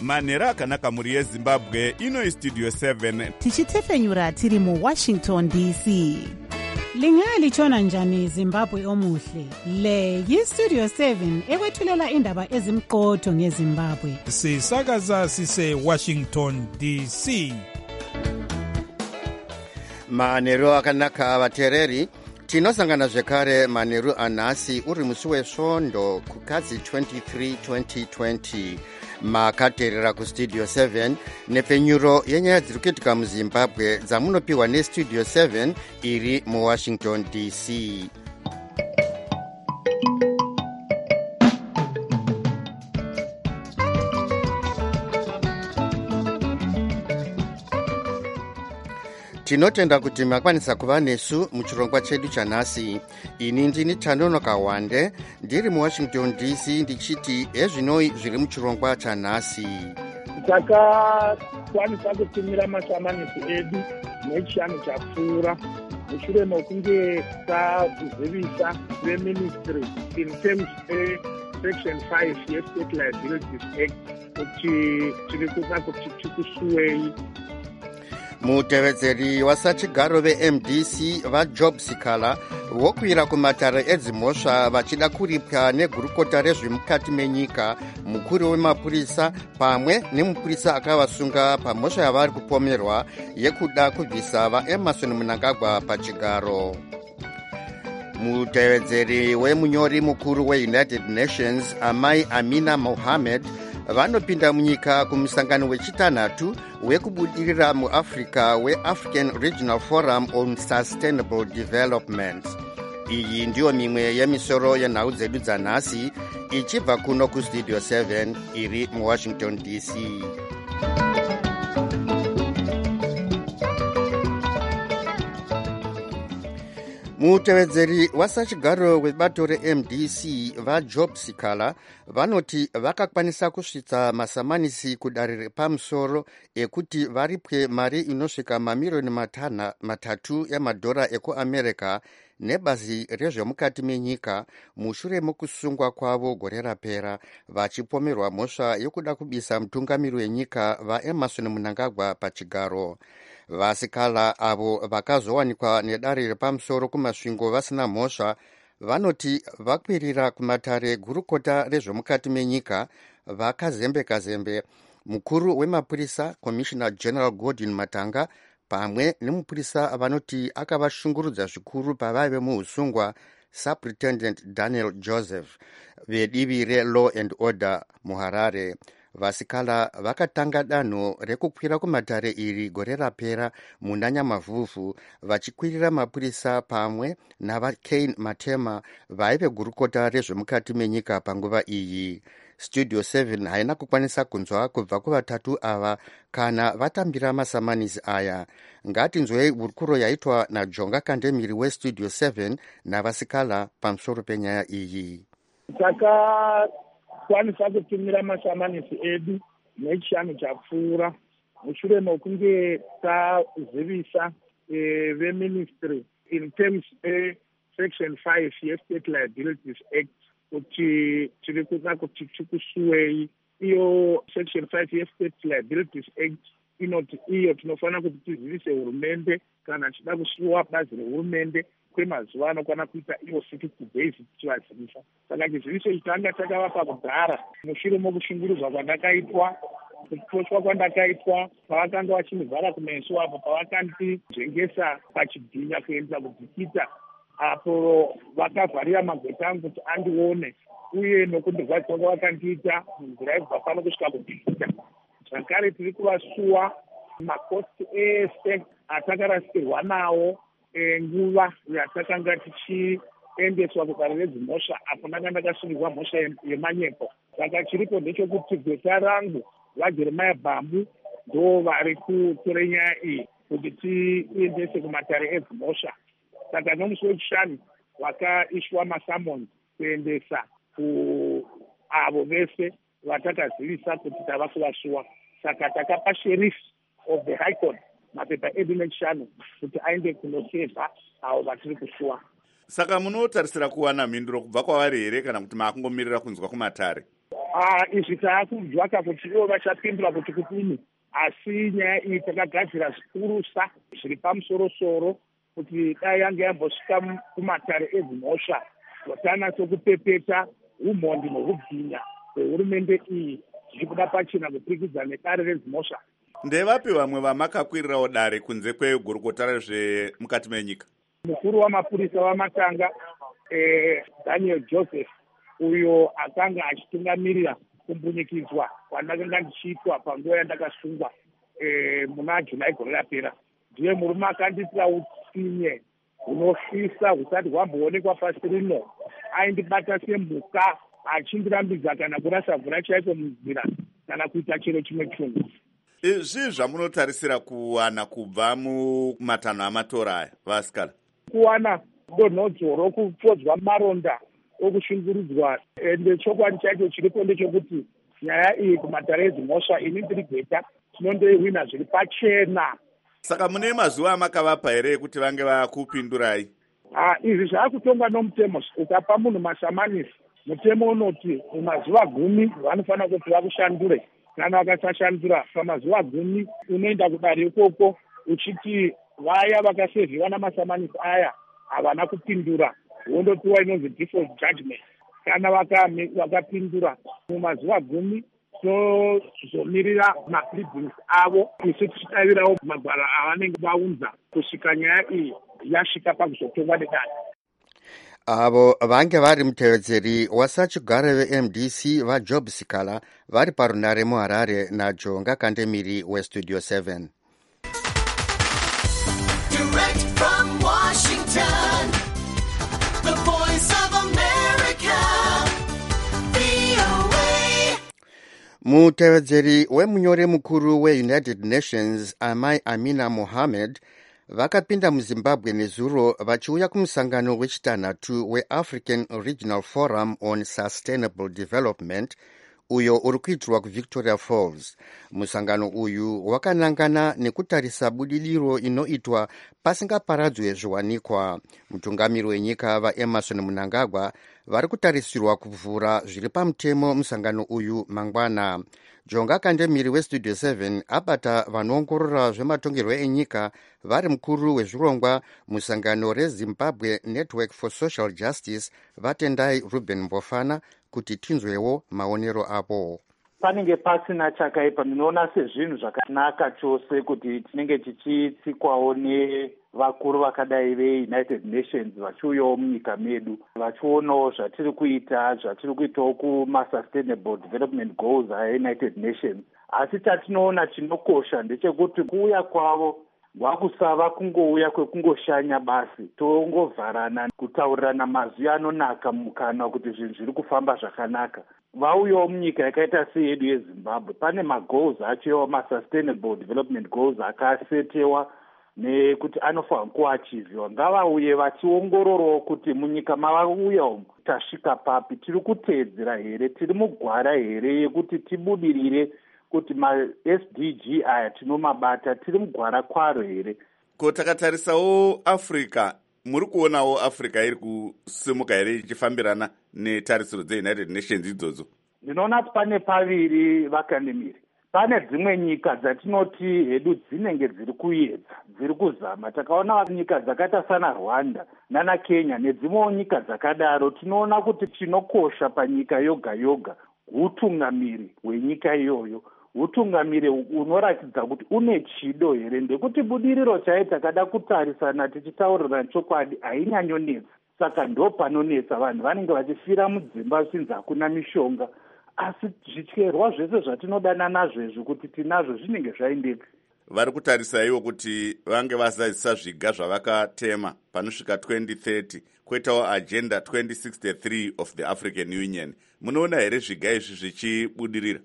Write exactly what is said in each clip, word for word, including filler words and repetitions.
manhero akanaka mhuri yezimbabwe. Ino istudio seven tichitefenyura tiri muwashington D C. Lingalitshona njani Zimbabwe omuhle? Le yistudio seven ekwethulela indaba ezimqotho ngeZimbabwe. Sisakaza sise Washington D C. Manhero akanaka vateereri, tinosangana zvekare manheru anhasi uri musi wesvondo kukadzi twenty-three twenty twenty. Makateerera kustudio seven nepfenyuro yenyaya dziri kuitika muzimbabwe dzamunopiwa nestudio seven iri muwashington D C. Tinotenda kuti makwanisa kuva nesu muchirongwa chedu chanhasi. Ini ndini Tanono Kawande ndiri muwashington D C ndichiti ezvinoi zviri muchirongwa chanhasi. Takakwanisa kutumira masamanisi edu nechishanu chapfuura mushure mekunge tazivisa veministry in terms section five yeState Liabilities Act kuti tiri kuda kuti tikusuwei. Mutevedzeri wasachigaro ve-M D C vaJob Sikala vokwira kumatare edzimhosva vachida kuripwa negurukota rezvemukati menyika, mukuru wemapurisa pamwe nemupurisa akavasunga pamhosva yavari kupomerwa yekuda kubvisa vaEmmerson Mnangagwa pachigaro. Mutevedzeri wemunyori mukuru weUnited Nations Amai Amina Mohammed vanopinda munyika kumusangano wechitanhatu wekubudirira muAfrica weAfrican Regional Forum on Sustainable Development. Iyi ndiyo mimwe yemisoro yenhau dzedu dzanhasi ichibva kuno kustudio seven iri muwashington D C. Mutevedzeri wasachigaro webato reM D C vaJob Sikala vanoti vakakwanisa kusvitsa masamanisi kudare repamusoro ekuti varipwe mari inosvika mamiriyoni matana matatu emadhora ekuAmerica nebazi rezvemukati menyika mushure mokusungwa kwavo gore rapera vachipomerwa mhosva yokuda kubisa mutungamiri wenyika vaEmmerson Mnangagwa pachigaro. Vasikala avo vakazowanikwa nedare repamusoro kumasvingo vasina mhosva vanoti vakwirira kumatare gurukota rezvemukati menyika vakazembe-kazembe mukuru wemapurisa Commissioner General Gordon Matanga pamwe nemupurisa vanoti akavashungurudza zvikuru pavaive muusungwa Superintendent Daniel Joseph vedivi reLaw and Order muHarare. Vasikala vakatanga danho rekukwira kumatare iri gore rapera muna Nyamavhuvhu vachikwirira mapurisa pamwe navaKane Matema vaive gurukota rezvemukati menyika panguva iyi. Studio seven haina kukwanisa kunzwa kubva kuvatatu ava kana vatambira masamanisi aya. Ngatinzwei hurukuro yaitwa naJonga Kandemiri weStudio seven navasikala pamusoro penyaya iyi. Taka kwanisa kutumira masamanisi edu nechishanu chapfuura mushure mekunge tazivisa e, veministry in terms section five yeState Liabilities Act kuti tiri kuda kuti tikusuwei. Iyo section five yeState Liabilities Act inoti iyo tinofanira kuti tizivise hurumende kana tida kusuwa bazi rehurumende kwemazuva anokwana kuita iwo sixty days tichivazivisa. Saka chiziviso ichi tanga takavapa kudhara mushure mokushungurudzwa kwandakaitwa, kutoshwa kwandakaitwa pavakanga vachindivhara kumeso apo pavakandijengesa pachibhinya kuendesa kudhikita apo vakavharira magweta angu kuti andione uye nokundirwadzwa kwavakandiita munzira yekubva pano kusvika kudhikita. Zvakare tiri kuvasuwa makosti ese atakarasikirwa nawo nguva yatakanga tichiendeswa kudare redzimhosva apo ndanga ndakasungirwa mhosva yemanyepo. Saka chiripo ndechekuti gweta rangu vaJeremiah Bambu ndo vari kutora nyaya iyi kuti tiendese kumatare edzimhosva. Saka nomusi wechishanu wakaiswa masamoni kuendesa kuavo vese vatakazivisa kuti tava kuvasuwa. Saka takapa sheriff of the High Court mapepa edu nechishanu kuti aende kunosevha avo vatiri kusuwa. Saka munotarisira kuwana mhinduro kubva kwavari here kana kuti maakungomirira kunzwa kumatare? Ah, izvi taakunzwa kuti ivo vachapindura kuti kudini, asi nyaya iyi takagadzira zvikurusa zviri pamusoro-soro kuti dai yange yambosvika kumatare ezimhosva totanyatsokupepeta umhondi nohubwinya hwehurumende iyi zviri kuda pachina kupirikidza nedare rezimhosva. Ndevapi vamwe vamakakwirirawo dare kunze kwegurukota rezvemukati menyika? Mukuru wamapurisa wamatanga eh, Daniel Joseph, uyo akanga achitungamirira kumbunyikidzwa kwandakanga ndichiitwa panguva yandakasungwa eh, muna Julai gore rapera, ndiye murume akanditira utsinye hunofisa husati hwamboonekwa pasi rino. Aindibata semhuka achindirambidza kana kurasa mvura chaiko munzira kana kuita chero chimwe chungu. Izvi zvamunotarisira kuwana kubva mumatanho amatora aya vasikala? Kuwana donhodzo rokupodzwa maronda okushungurudzwa, ende chokwadi chacho chiripo ndechekuti nyaya iyi kumatare ezimhosva ini ndiri gweta tinondoihwina zviri pachena. Saka mune mazuva amakavapa here kuti vange vakupindurai? Ah, izvi zvaakutongwa nomutemo. Ukapa munhu masamanisi, mutemo unoti mumazuva gumi vanofanira kuti vakushandure. Kana vakasashandura pamazuva gumi unoenda kudare ikoko uchiti vaya vakasevhiwa namasamanisi aya havana kupindura, wondopiwa inonzi default judgment. Kana vakapindura mumazuva gumi tozomirira mapleadings avo isu tichitavirawo magwara avanenge vaunza kusvika nyaya iyi yasvika pakuzotongwa nedare. Avo vange vari mutevedzeri wasachigare ve-M D C vaJob Sikala vari parunare muHarare naJonga Kandemiri weStudio seven. Direct from Washington, the voice of America, V O A. Mutevedzeri wemunyori mukuru weUnited Nations Amai Amina Mohammed vakapinda muZimbabwe nezuro vachiuya kumusangano wechitanhatu weAfrican Regional Forum on Sustainable Development uyo uri kuitirwa kuVictoria Falls. Musangano uyu wakanangana nekutarisa budiriro inoitwa pasingaparadzwe zviwanikwa. Mutungamiri wenyika vaEmerson Mnangagwa vari kutarisirwa kuvhura zviri pamutemo musangano uyu mangwana. Jonga Kandemiri weStudio seven abata vanoongorora zvematongerwo enyika vari mukuru wezvirongwa musangano reZimbabwe Network for Social Justice vatendai Ruben Mbofana kuti tinzwewo maonero avo. Panenge pasina chakaipa, ndinoona sezvinhu zvakanaka chose kuti tinenge tichitsikwawo nevakuru vakadai veUnited Nations vachiuyawo munyika medu vachionawo zvatiri kuita zvatiri kuitawo kuma-Sustainable Development Goals aUnited Nations. Asi tatinoona chinokosha ndechekuti kuuya kwavo wakusava kungouya kwekungoshanya basi, tongovharana kutaurirana mazwi anonaka mukana kuti zvinhu zviri kufamba zvakanaka. Vauyawo munyika yakaita seyedu yeZimbabwe, pane magoals acho ma-Sustainable Development Goals akasetewa nekuti anofanira kuachievhiwa. Ngavauye vachiongororawo kuti munyika mavauya umu tasvika papi, tiri kuteedzera here, tiri mugwara here yekuti tibudirire kuti ma-S D G aya tinomabata tiri mugwara kwaro here. Ko takatarisawo Africa, muri kuonawo Africa iri kusimuka here ichifambirana netarisiro dzeUnited Nations idzodzo? Ndinoona kuti pane paviri vakandemiri. Pane dzimwe nyika dzatinoti hedu dzinenge dziri kuedza, dziri kuzama. Takaona nyika dzakaita sana Rwanda nana Kenya nedzimwewo nyika dzakadaro. Tinoona kuti chinokosha panyika yoga yoga utungamiri hwenyika iyoyo, utungamiri unoratidza kuti une chido here, ndekuti budiriro chai takada kutarisana tichitaurirana chokwadi hainyanyonetsa. Saka ndo panonetsa, vanhu vanenge vachifira mudzimba zvichinzi hakuna mishonga, asi zvityerwa zvese zvatinodanana nazvo izvi kuti tinazvo zvinenge zvaindeka. Vari kutarisaiwo kuti vange vazadzisa zviga zvavakatema panosvika twenty thirty, kwoitawo agenda twenty sixty-three of the African Union. Munoona here zviga izvi zvichibudirira?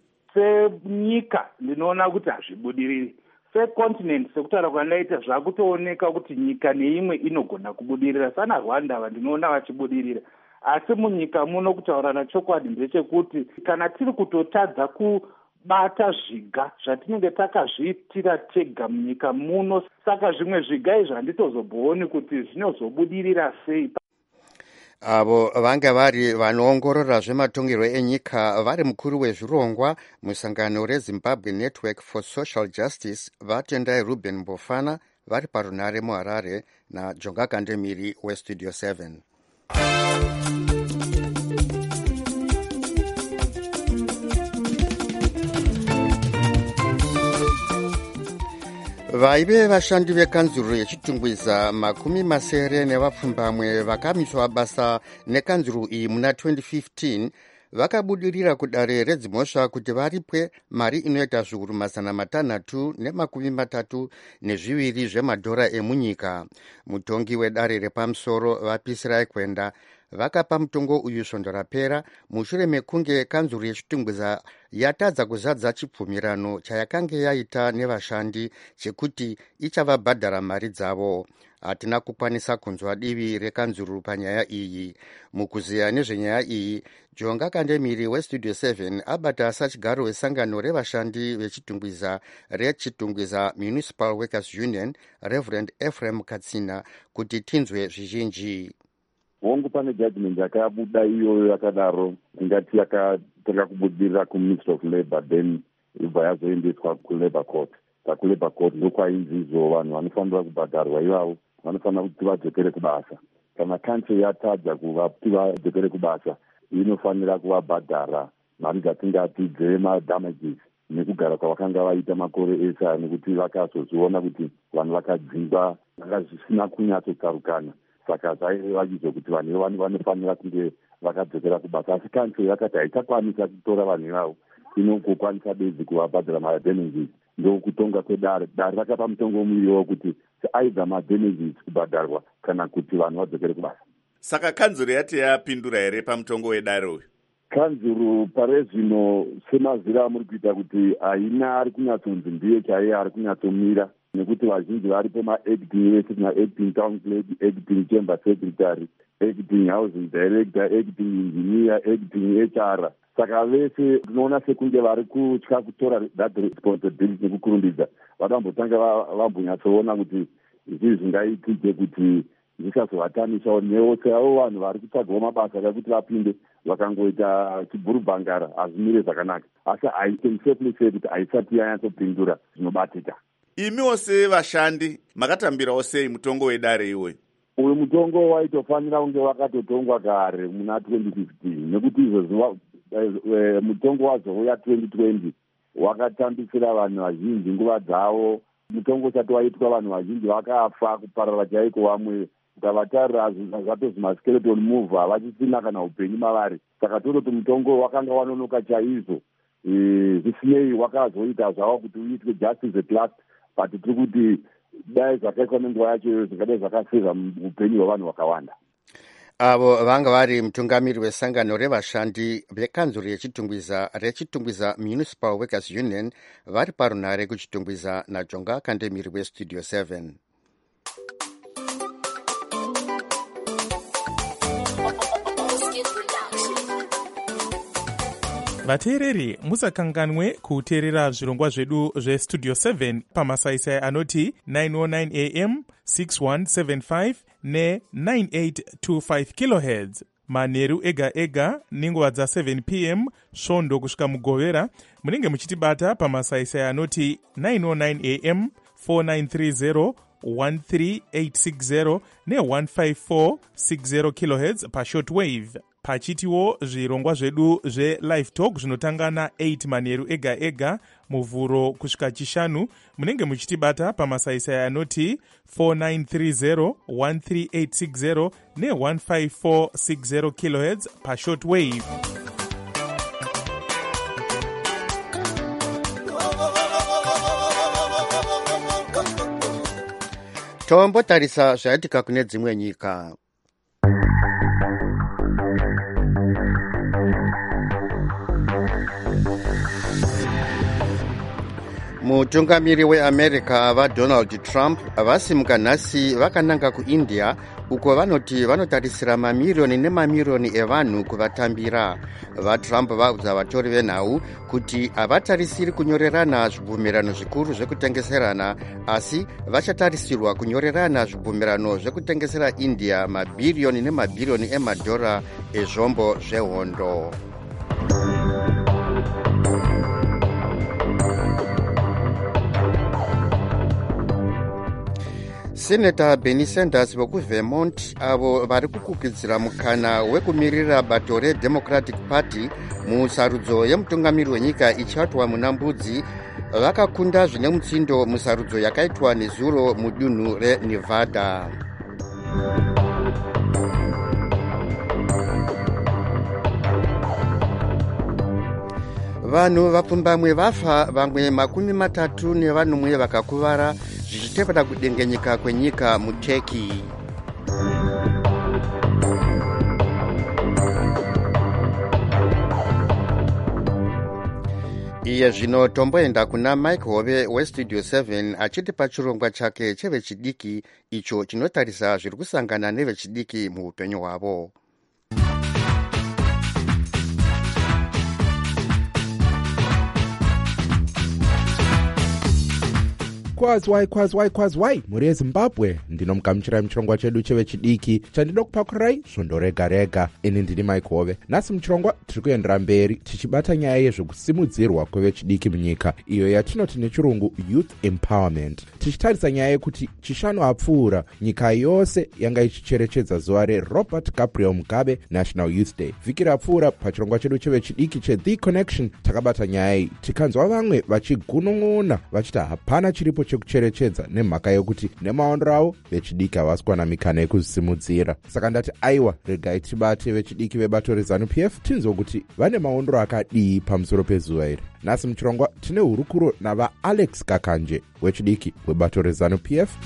Senyika ndinoona kuti hazvibudiriri. Secontinent sekutaura kwandakaita zvakutooneka kuti nyika neimwe inogona kubudirira. Sana Rwanda vandinoona vachibudirira. Asi munyika muno kutaurana chokwadi ndechekuti kana tiri kutotadza kubata zviga zvatinenge takazviitira tega munyika muno, saka zvimwe zviga izvi handitozombooni kuti zvinozobudirira sei. avo vanga vari vanoongorora zvematongerwo enyika vari mukuru wezvirongwa musangano rezimbabwe network for social justice vatendai ruben mbofana vari parunare muharare najonga kandemiri westudio seven. vaive vashandi vekanzuro yechitungwiza makumi masere nevapfumbamwe vakamiswa basa nekanzuro iyi muna twenty fifteen vakabudirira kudare redzimhosva kuti varipwe mari inoita zviuru mazana matanhatu nemakumi matatu nezviviri zvemadhora emunyika. mutongi wedare repamusoro vapisirai kwenda vakapa mutongo uyu svondo rapera mushure mekunge kanzuro yechitungwiza yatadza kuzadza chibvumirano chayakanga yaita nevashandi chekuti ichavabhadhara mari dzavo. hatina kukwanisa kunzwa divi rekanzuro panyaya iyi. mukuziya nezvenyaya iyi jonga kandemiri westudio seven abata sachigaro wesangano revashandi vechitungwiza rechitungwiza municipal workers union reverend ephraim katsina kuti tinzwe zvizhinji. hongu pane judgment yakabuda iyoyo yakadaro ingati yakatanga kubudirira kuministry of labour then ibva yazoendeswa kulabour court. pakulabour court ndokwainzizo vanhu vanofanira kubhadharwa ivavo vanofanira kuti vadzokere kubasa. kana country yatadza kuti vadzokere kubasa inofanira kuvabhadhara mari dzatingati dzemadamages nekugara kwavakanga vaita makore ese nekuti vakazozviona kuti vanhu vakadzingwa vanga zvisina kunyatsotsarukana. saka zvaireva izvo kuti vanhu ivavo vanofanira kunge vakadzokera kubasa. asi country yakati haichakwanisa kutora vanhu ivavo inongokwanisa bedzi kuvabhadhara madamages. ndokutonga kwedare dare rakapa mutongo muiwo kuti aidha madamages kubhadharwa kana kuti vanhu vadzokere kubasa. saka kanzuro yati yapindura here pamutongo wedare uyu? kanzuro pare zvino semazira amuri kuita kuti haina ari kunyatsonzi ndiye chaiye ari kunyatsomira nekuti vazhinji varipo maacting vese maacting town clerk, acting chamber secretary, acting housing director, acting engineer, acting H R. saka vese tinoona sekunge vari kutya kutora that responsibility nekukurumbidza vadambotanga vambonyatsoona kuti izvi zvingaitike kuti zvisazovatamishawo neose avo vanhu vari kutsvagawo mabasa akakuti vapinde vakangoita chibhurubhangara hazvimire zvakanaka. asi I can safely say kuti haisati yanyatsopindura zvinobatika. imiwo sevashandi makatambirawo sei mutongo wedare iwoyu? uyu mutongo waitofanira kunge wakatotongwa kare muna twenty fifteen nekuti izvozvo mutongo wazouya twenty twenty wakatambisira vanhu vazhinji nguva dzavo. mutongo usati waitwa vanhu vazhinji vakafa kuparara chaiko. vamwe ukavatarira zvatozi maskeleton move havachisina kana upenyu mavari. saka tototi mutongo wakanga wanonoka chaizvo. zvisinei wakazoita zvavo kuti uitwe justice at last, but tiri kuti dai zvakaitwa nenguva yacho zvingadai zvakaseva upenyu hwevanhu vakawanda. avo vanga vari mutungamiri wesangano revashandi vekanzuro yechitungwiza rechitungwiza municipal workers union vari parunare kuchitungwiza najonga kandemiri westudio seven. vateereri musakanganwe kuteerera zvirongwa zvedu zvestudio seven pamasaisai anoti nine oh nine a m, six one seven five ne nine eight two five kilohertz manheru ega ega nenguva dza seven p m svondo kusvika mugovera. munenge muchitibata pamasaisai anoti nine oh nine a m, four nine three zero, one three eight six zero ne one five four six zero kilohertz pashortwave. pachitiwo zvirongwa zvedu zvelive talk zvinotanga na eight manheru ega ega muvhuro kusvika chishanu. munenge muchitibata pamasaisai anoti four nine three zero, one three eight six zero ne one five four six zero kilohertz pashortwave. tombotarisa zvaitika kune dzimwe nyika. mutungamiri weamerica vadonald trump vasimuka nhasi vakananga kuindia uko vanoti vanotarisira mamiriyoni nemamiriyoni evanhu kuvatambira. vatrump vaudza vatori venhau kuti havatarisiri kunyorerana zvibvumirano zvikuru zvekutengeserana, asi vachatarisirwa kunyorerana zvibvumirano zvekutengesera india mabhiriyoni nemabhiriyoni emadhora ezvombo zvehondo. Senator Bernie Sanders vekuvermont avo vari kukurudzira mukana wekumirira bato reDemocratic Party musarudzo yemutungamiri wenyika ichaitwa muna Mbudzi vakakunda zvine mutsindo musarudzo yakaitwa nezuro mudunhu reNevada. vanhu vapfumbamwe vafa, vamwe makumi matatu nevanomwe vakakuvara zvichitevera kudengenyeka kwenyika muTurkey. iye zvino tomboenda kuna Mike Hove westudio seven achitipa chirongwa chake chevechidiki icho chinotarisa zviri kusangana nevechidiki muupenyu hwavo. kwazwai kwazwai kwazwai muri yezimbabwe, ndinomugamuchirai muchirongwa chedu chevechidiki chandinoda kupakurai svondo rega rega. ini ndini Mike Hove. nhasi muchirongwa tiri kuendera mberi tichibata nyaya yezvekusimudzirwa kwevechidiki munyika, iyo yatinoti nechirungu youth empowerment, tichitarisa nyaya yekuti chishanu apfuura nyika yose yanga ichicherechedza zuva reRobert Gabriel Mugabe National Youth Day. vhiki rapfuura pachirongwa chedu chevechidiki cheThe Connection takabata nyaya iyi, tikanzwa vamwe vachigunun'una vachiti hapana chiripo chekucherechedza nemhaka yekuti nemaondro avo vechidiki havasi kuwana mikana yekuzvisimudzira. saka ndati aiwa, regai tibate vechidiki vebato reZANU P F tinzwe kuti vane maondro akadii pamusoro pezuva iri. nhasi muchirongwa tine hurukuro navaAlex Gakanje wechidiki webato reZANU P F.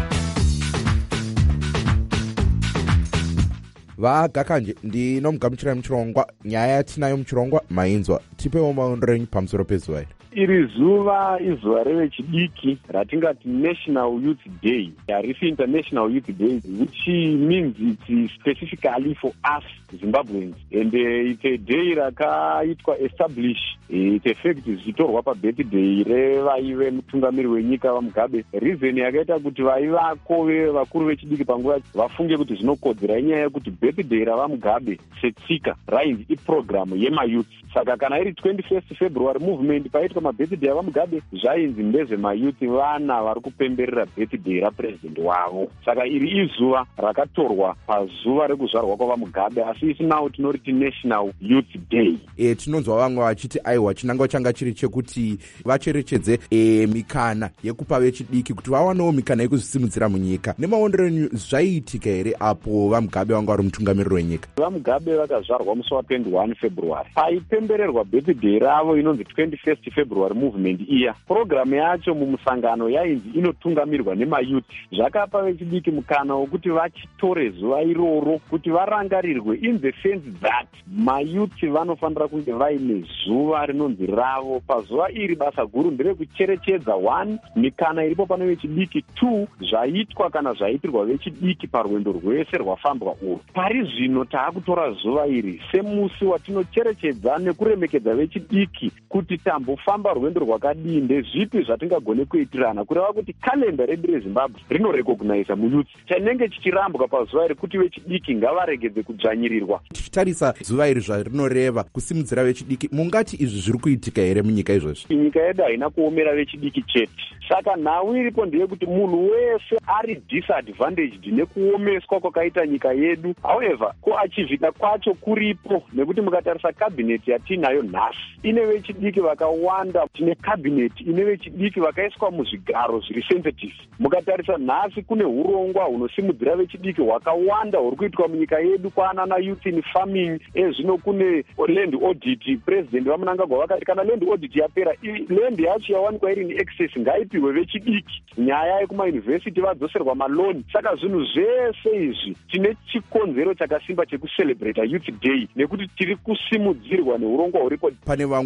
vaGakanje, ndinomugamuchirai muchirongwa. nyaya yatinayo muchirongwa mainzwa, tipewo maondro enyu pamusoro pezuva iri. iri zuva izuva revechidiki ratingati National Youth Day, harisi International Youth Day, which means it's specifically for us Zimbabweans, and uh, it's a day rakaitwa establish it's effect zvichitorwa pabirthday revaive mutungamiri wenyika vaMugabe. reason yakaita kuti vaivako vakuru vechidiki panguva vafunge kuti zvinokodzera inyaya yekuti birthday ravaMugabe setsika rainzi iprogramu yemayouth. saka kana iri twenty-first February movement paitwa mabirthday avaMugabe zvainzi ndezvemayouth, vana vari kupemberera birthday rapurezidendi wavo. saka iri izuva rakatorwa pazuva rekuzvarwa kwavaMugabe, asi isi nawo tinoriti National Youth Day. E, tinonzwa vamwe vachiti aiwa chinangwa changa chiri chekuti vacherechedze e, mikana yekupa vechidiki kuti vawanewo mikana yekuzvisimudzira munyika. nemaondero enyu zvaiitika here apo vaMugabe vanga vari mutungamiriri wenyika? vaMugabe vakazvarwa musi wa twenty-one February paipembererwa birthday ravo inonzi twenty-first February movement iya. programu yacho mumusangano yainzi inotungamirwa nemayouth. zvakapa vechidiki mukana wekuti vachitore zuva iroro kuti varangarirwe in the sense that mayouth vanofanira kunge vaine zuva rinonzi ravo. pazuva iri basa guru nderekucherechedza one mikana iripo pano vechidiki, two zvaitwa kana zvaitirwa vechidiki parwendo rwese rwafambwa urwu. pari zvino taakutora zuva iri semusi watinocherechedza nekuremekedza vechidiki kuti tambofamba rwendo rwakadii, ndezvipi zvatingagone kuitirana kureva kuti kalenda redu reZimbabwe rinorekognaiza muyouth. chanenge chichirambwa pazuva iri kuti vechidiki ngavaregedze kudzvanyirirwa. tichitarisa zuva iri zvarinoreva kusimudzira vechidiki, mungati izvi zviri kuitika here munyika izvozvi? nyika yedu haina kuomera vechidiki chete, saka nhau iripo ndeyekuti munhu wese ari disadvantaged nekuomeswa kwakaita nyika yedu. however kuachivhika kwacho kuripo, nekuti mukatarisa kabhineti yatinayo nhasi ine vechidiki vakawanda. tine kabhineti ine vechidiki vakaiswa muzvigaro zviri sensitive. mukatarisa nhasi kune urongwa hunosimudzira vechidiki hwakawanda huri kuitwa munyika yedu, kwaanana youth in farming. ezvino kune land audit. president vamunangagwa vakati kana land audit yapera, land yacho yawanikwa iri neexcess ngaipiwe vechidiki. nyaya yekumayunivhesiti vadzoserwa maloni. saka zvinhu zvese izvi tine chikonzero chakasimba chekucelebrata youth day, nekuti tiri kusimudzirwa neurongwa huripo. pane vamwe vari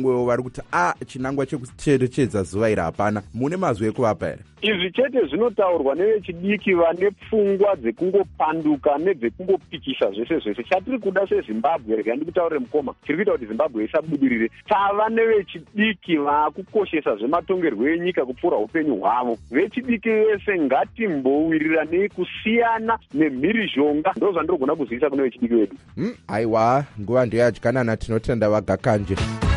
kuti a chinangwa chekucherechedza zuva iri hapana, mune mazwi ekuvapa here? Izvi chete zvinotaurwa nevechidiki vane pfungwa dzekungopanduka nedzekungopikisa zvese zvese. Chatiri kuda seZimbabwe, rega ndikutaurire mukoma, tiri kuita kuti Zimbabwe isabudirire. Tava nevechidiki vakukoshesa zvematongerwo enyika kupfuura upenyu hwavo. Vechidiki vese ngatimbowiriranei kusiyana nemhirizhonga. Ndo zvandirogona kuzivisa kune vechidiki vedu. Hmm, aiwa, nguva ndoyadyanana, tinotenda vagakanje.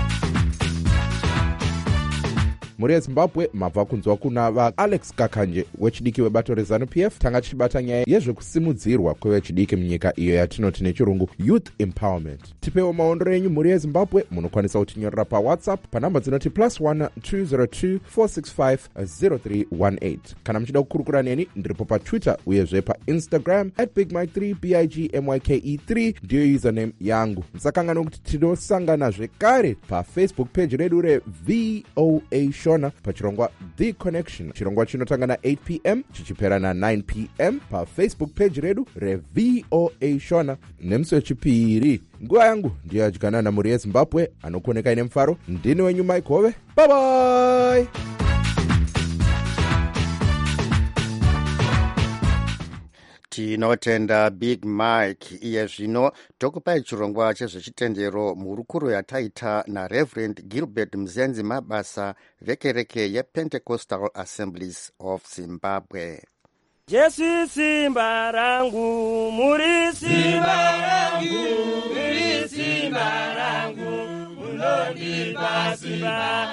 Muri yeZimbabwe mabva kunzwa kuna vaAlex Gakanje wechidiki webato reZANU-P F. Tanga tichibata nyaya yezvekusimudzirwa kwevechidiki munyika iyo yatinoti nechirungu Youth Empowerment. Tipewo maondero enyu muri yeZimbabwe, munokwanisa kutinyorera paWhatsApp panhamba dzinoti plus one two zero two four six five zero three one eight. Kana muchida kukurukura neni, ndiripo paTwitter uyezve paInstagram at big mike three b i g m y k e three ndiyo username yangu. Musakangana kuti tinosangana zvekare paFacebook page redu reV O A Show pachirongwa The Connection. Chirongwa chinotanga na eight p m chichipera na nine p m paFacebook page redu reV O A Shona. Nemusi wechipiri, nguva yangu ndiyadyanana muri yeZimbabwe, anokuoneka ine mufaro. Ndini wenyu Mike Hove. Bye bye. Tinotenda Big Mike. Iye zvino tokupai chirongwa chezvechitendero murukuru yataita naReverend Gilbert Mzenzi Mabasa vekereke yePentecostal Assemblies of Zimbabwe. Jesu simba rangu, muri simba rangu, muri simba rangu, unondipa simba.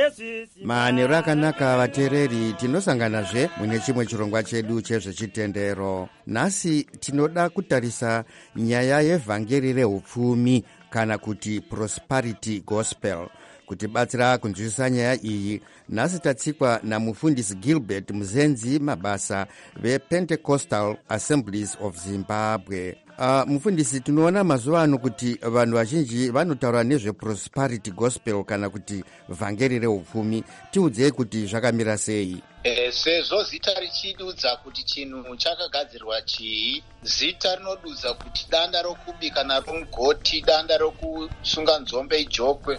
Manero akanaka vateereri, tinosanganazve mune chimwe chirongwa chedu chezvechitendero. Nhasi tinoda kutarisa nyaya yevhangeri reupfumi kana kuti prosperity gospel. Kutibatsira kunzwisisa nyaya iyi, nhasi tatsikwa namufundisi Gilbert Mzenzi Mabasa vePentecostal Assemblies of Zimbabwe. Uh, mufundisi, tinoona mazuva ano kuti vanhu vazhinji vanotaura nezveprosperity gospel kana kuti vhangeri reupfumi. Tiudzei kuti zvakamira sei? E, sezvo zita richidudza kuti chinhu chakagadzirwa chii, zita rinodudza kuti danda rokubika naro mugoti, danda rokusunga nzombe ijokwe,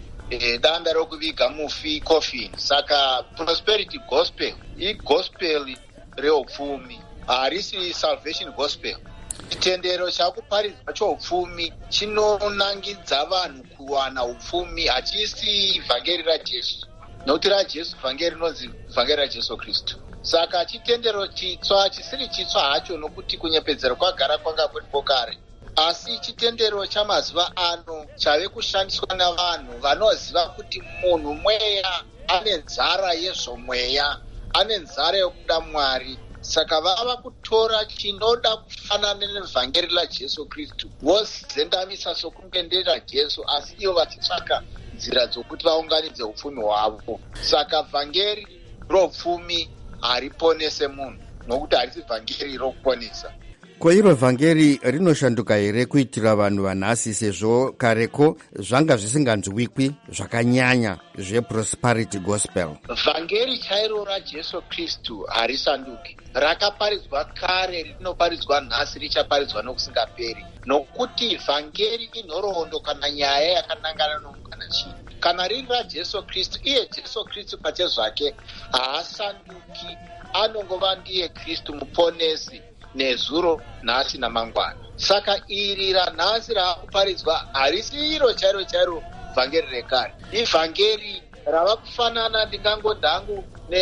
e, danda rokuviga mufi coffin. Saka prosperity gospel igospel reupfumi, harisi salvation gospel. Chitendero chakuparidzwa choupfumi chinonangidza vanhu kuwana upfumi, hachisi vhangeri raJesu. Nokuti raJesu vhangeri rinonzi vhangeri raJesu Kristu. Saka chitendero chitsva chisiri chitsva hacho, nokuti kunyepedzera kwagara kwanga kuripo kare. Asi chitendero chamazuva ano chave kushandiswa navanhu vanoziva kuti munhu mweya ane nzara yezvomweya, ane nzara yokuda Mwari. Saka vava kutora chinoda kufanana nevhangeri raJesu Kristu, vozendamisa sokunge nderaJesu, asi ivo vachitsvaka nzira dzokuti vaunganidze upfumi hwavo. Saka vhangeri roupfumi hariponese munhu, nokuti harisi vhangeri rokuponesa. Ko iro vhangeri rinoshanduka here kuitira vanhu vanhasi, sezvo kareko zvanga zvisinganzwikwi zvakanyanya zveprosperity gospel? Vhangeri chairo raJesu Kristu harisanduki, rakaparidzwa kare, rinoparidzwa nhasi, richaparidzwa nokusingaperi. Nokuti vhangeri inhoroondo kana nyaya yakanangana nomukana chii. Kana riri raJesu Kristu, iye Jesu Kristu pachezvake haasanduki, anongova ndiye Kristu muponesi, nezuro, nhasi namangwana. Saka iri ranhasi raakuparidzwa harisi iro chairo chairo vhangeri rekare. Ivhangeri rava kufanana, ndingangodhangu,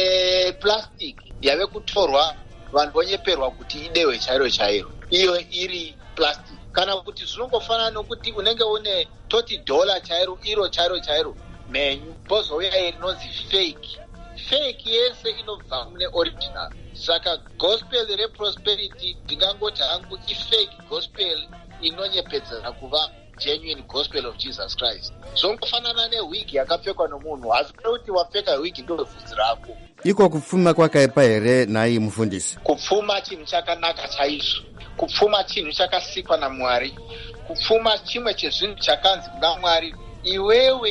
neplastic yave kutorwa vanhu vonyeperwa kuti idewe chairo chairo, iyo iri plastic. Kana kuti zvinongofanana nokuti unenge une toti dola chairo, iro chairo chairo, menyu pozouya rinonzi fake. Fake yese inobva mune original. Saka gospel reprosperity ndingangoti hangu ifake gospel inonyepedzera kuva genuine gospel of Jesus Christ. Zvongofanana newigi yakapfekwa nomunhu, hasi kuti wapfeka wigi ndo bvudzi rako. Iko kupfuma kwakaipa here nhai mufundisi? Kupfuma chinhu chakanaka chaizvo. Kupfuma chinhu chakasikwa naMwari. Kupfuma chimwe chezvinhu chakanzi kuna Mwari, iwewe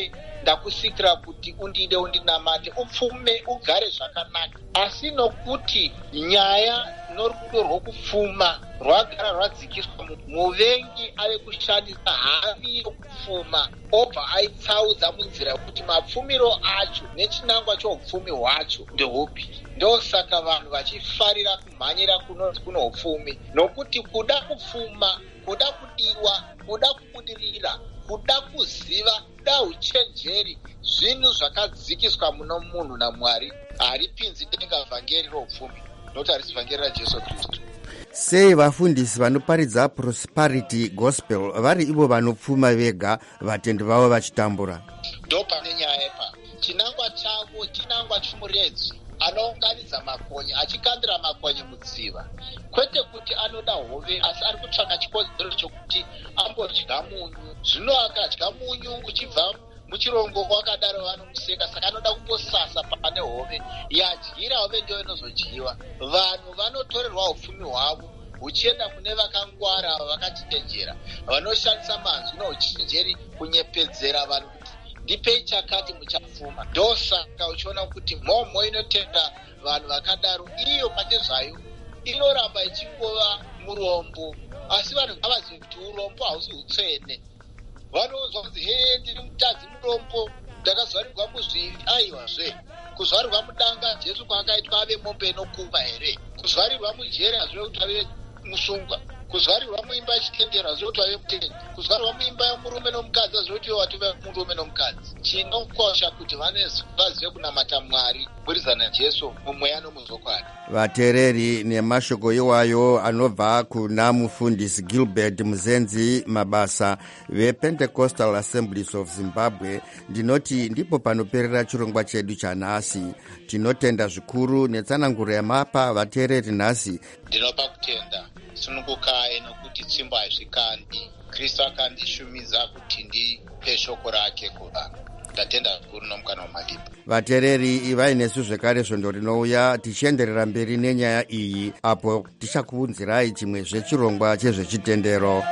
ndakusikira kuti undide undinamate upfume ugare zvakanaka, asi nokuti nyaya norudo rwokupfuma rwagara rwadzikiswa, muvengi ave kushandisa havi yokupfuma obva aitsaudza munzira yokuti mapfumiro acho nechinangwa choupfumi hwacho ndehupi. Ndosaka vanhu vachifarira kumhanyira kunonzi kuno upfumi, nokuti kuda kupfuma, kuda kudiwa, kuda kubudirira, kuda kuziva, kuda uchenjeri, zvinhu zvakadzikiswa muno munhu naMwari. Haripinzi denga vhangeri roupfumi, nokuti harisi vhangeri raJesu Kristu. Sei vafundisi vanoparidza prosperity gospel vari ivo vanopfuma vega, vatendi vavo vachitambura? Ndo pane nyaya ipa. Chinangwa chavo chinangwa chomuredzi anounganidza makonye, achikandira makonye mudziva, kwete kuti anoda hove, asi ari kutsvaka chikodzero chokuti ambodya munyu. Zvino akadya munyu uchibva muchirongo wakadaro vanomuseka, saka anoda kumbosasa pane hove, yadyira hove ndiyo inozodyiwa. Vanhu vanotorerwa upfumi hwavo huchienda kune vakangwara, vakachenjera, vanoshandisa manzwi nouchenjeri kunyepedzera vanhu kuti ndipei chakati muchapfuma. Ndosaka uchiona kuti mhomho inotenda vanhu vakadaro iyo pate zvayo inoramba ichingova murombo, asi vanhu ngavazive kuti urombo hausi utsvene. Vanozwa kuti he ndiri mutadzi murombo, ndakazvarirwa muzvivi. Aiwazve, kuzvarirwa mudanga Jesu kwaakaitwa ave mombe inokuva here? Kuzvarirwa mujeri hazvive kuti ave musungwa? Kuzvarirwa muimba yechitendero hazvive kuti ave mutendi? Kuzvarirwa muimba yomurume nomukadzi hazvive kuti watove murume nomukadzi? Chinokosha kuti vazive kunamata Mwari kubudikidzana naJesu mumweya nomuzokwadi. Vateereri, nemashoko iwayo anobva kuna mufundisi Gilbert Muzenzi Mabasa vePentecostal Assemblies of Zimbabwe, ndinoti ndipo panoperera chirongwa chedu chanhasi. Tinotenda zvikuru netsananguro yamapa vateereri nhasi. Ndinopa kutenda sunungukai nokuti tsimbo hazvikandi. Kristu akandishumidza kuti ndipe shoko rake kuvanhu. Ndatenda zvikuru nomukana wamalipo. Vateereri, vainesu zvekare svondo rinouya tichienderera mberi nenyaya iyi, apo tichakuunzirai chimwe zvechirongwa chezvechitendero.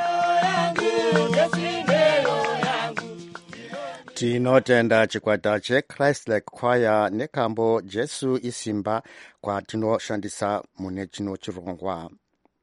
Tinotenda chikwata cheChrist Like Choir nekambo Jesu Isimba kwatinoshandisa mune chino chirongwa.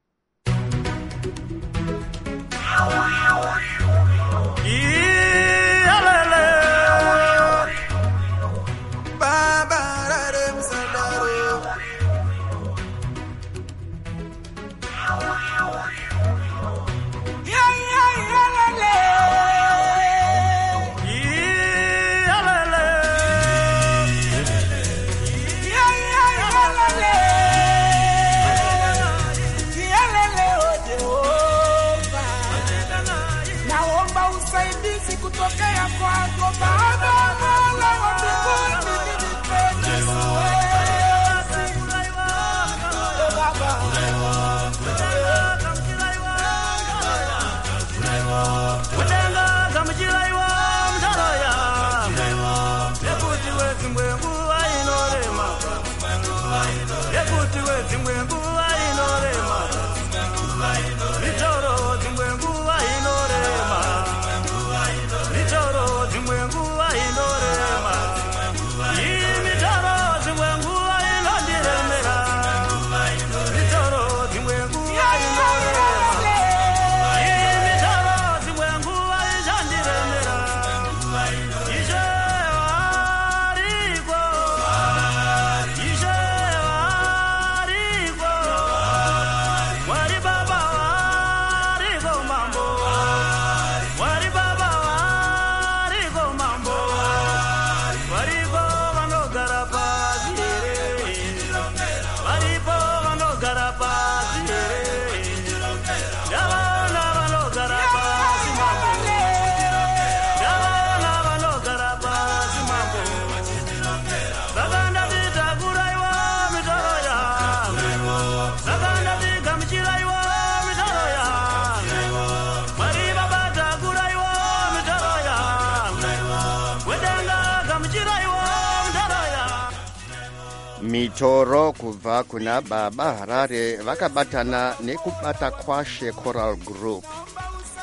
Mitoro kubva kuna Baba Harare vakabatana nekubata Kwashe Choral Group.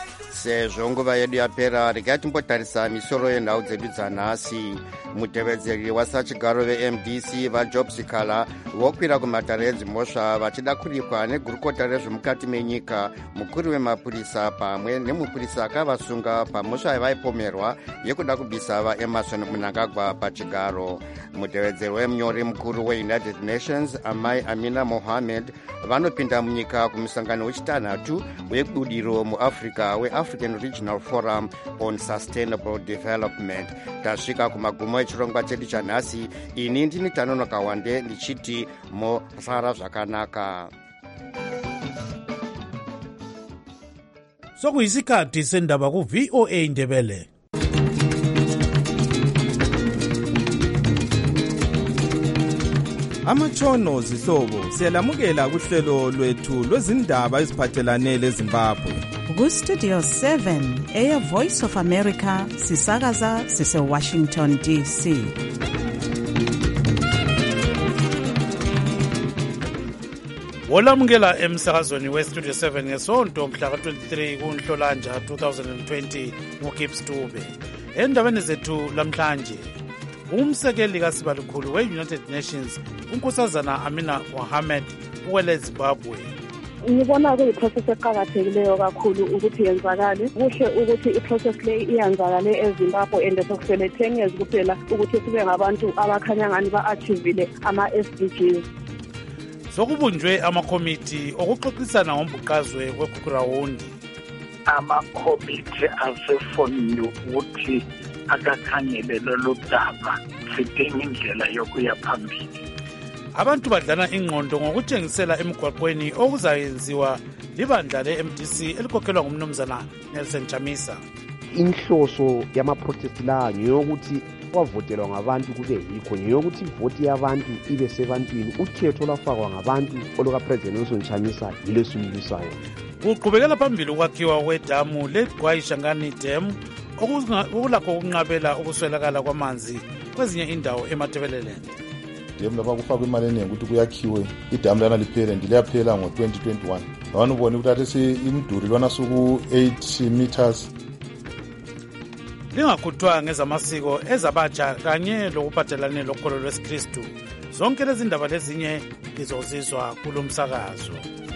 sezvo nguva yedu yapera regai timbotarisa misoro yenhau dzedu dzanhasi. Mutevedzeri wasachigaro ve-M D C vajob sikala vokwira kumatare edzimhosva vachida kuripwa negurukota rezvemukati menyika. Mukuru wemapurisa pamwe nemupurisa akavasunga pamhosva yavaipomerwa yekuda kubvisa vaEmerson Mnangagwa pachigaro. Mutevedzeri wemunyori mukuru weunited nations amai Amina Mohammed vanopinda munyika kumusangano wechitanhatu webudiro muafrica weAfrican Regional Forum on Sustainable Development. Tasvika kumagumo echirongwa chedu chanhasi. Ini ndini Tanonoka Wande ndichiti mosara zvakanaka. Sokuyisikhathi sendaba ku V O A Ndebele. Amatshono zihlobo siyalamukela kuhlelo lwethu lwezindaba eziphathelane leZimbabwe. Ku Studio seven eya Voice of America sisakaza sise Washington D C. Wolamukela emsakazweni we Studio seven ngesonto mhla ka twenty-three kuNhlolanja twenty twenty uGibbs Dube. Endabeni zethu lamhlanje umsekeli kaSibalukhulu we-United Nations unkosazana Amina Mohammed uwele Zimbabwe. Ngibona kuyiprocess eqhakathekileyo kakhulu ukuthi yenzakale. Kuhle ukuthi iprocess le iyenzakale eZimbabwe and sokusele ten years kuphela ukuthi sibe ngabantu abakhanya ngani ba-achievile ama-S D Gs. Sokubunjwe amakomiti okuxoxisana ngombhuqazwe weGugurawundi. Amakomiti asefoniwe ukuthi akakhangele lolu daba sidinga indlela yokuya phambili. Abantu badlana ingqondo ngokutshengisela emigwaqweni okuzayenziwa libandla le-M D C elikhokhelwa ngumnumzana Nelson Chamisa. Inhloso yama-protest la ngeyokuthi kwavotelwa ngabantu kube yikho, ngeyokuthi ivoti yabantu ibe sebantwini. Ukhetho lwafakwa ngabantu olukaPresident Nelson Chamisa yilesululisayo. Kuqhubekela phambili ukwakhiwa kwedamu leGwai Shangani Dam okulakho ukunqabela ukuswelakala kwamanzi kwezinye indawo eMatabeleland. Dam lapha kufakwa imali eningi ukuthi kuyakhiwe idamu lana liphele ndiliyaphela ngo twenty twenty-one. Abantu ubone ukuthi athi imduri lwana suku eight meters. Lingakhuthwa ngezamasiko ezabatsha kanye lokuphathelane lokholo lwesikristu. Zonke lezi ndaba lezinye lizozizwa kulomsakazo.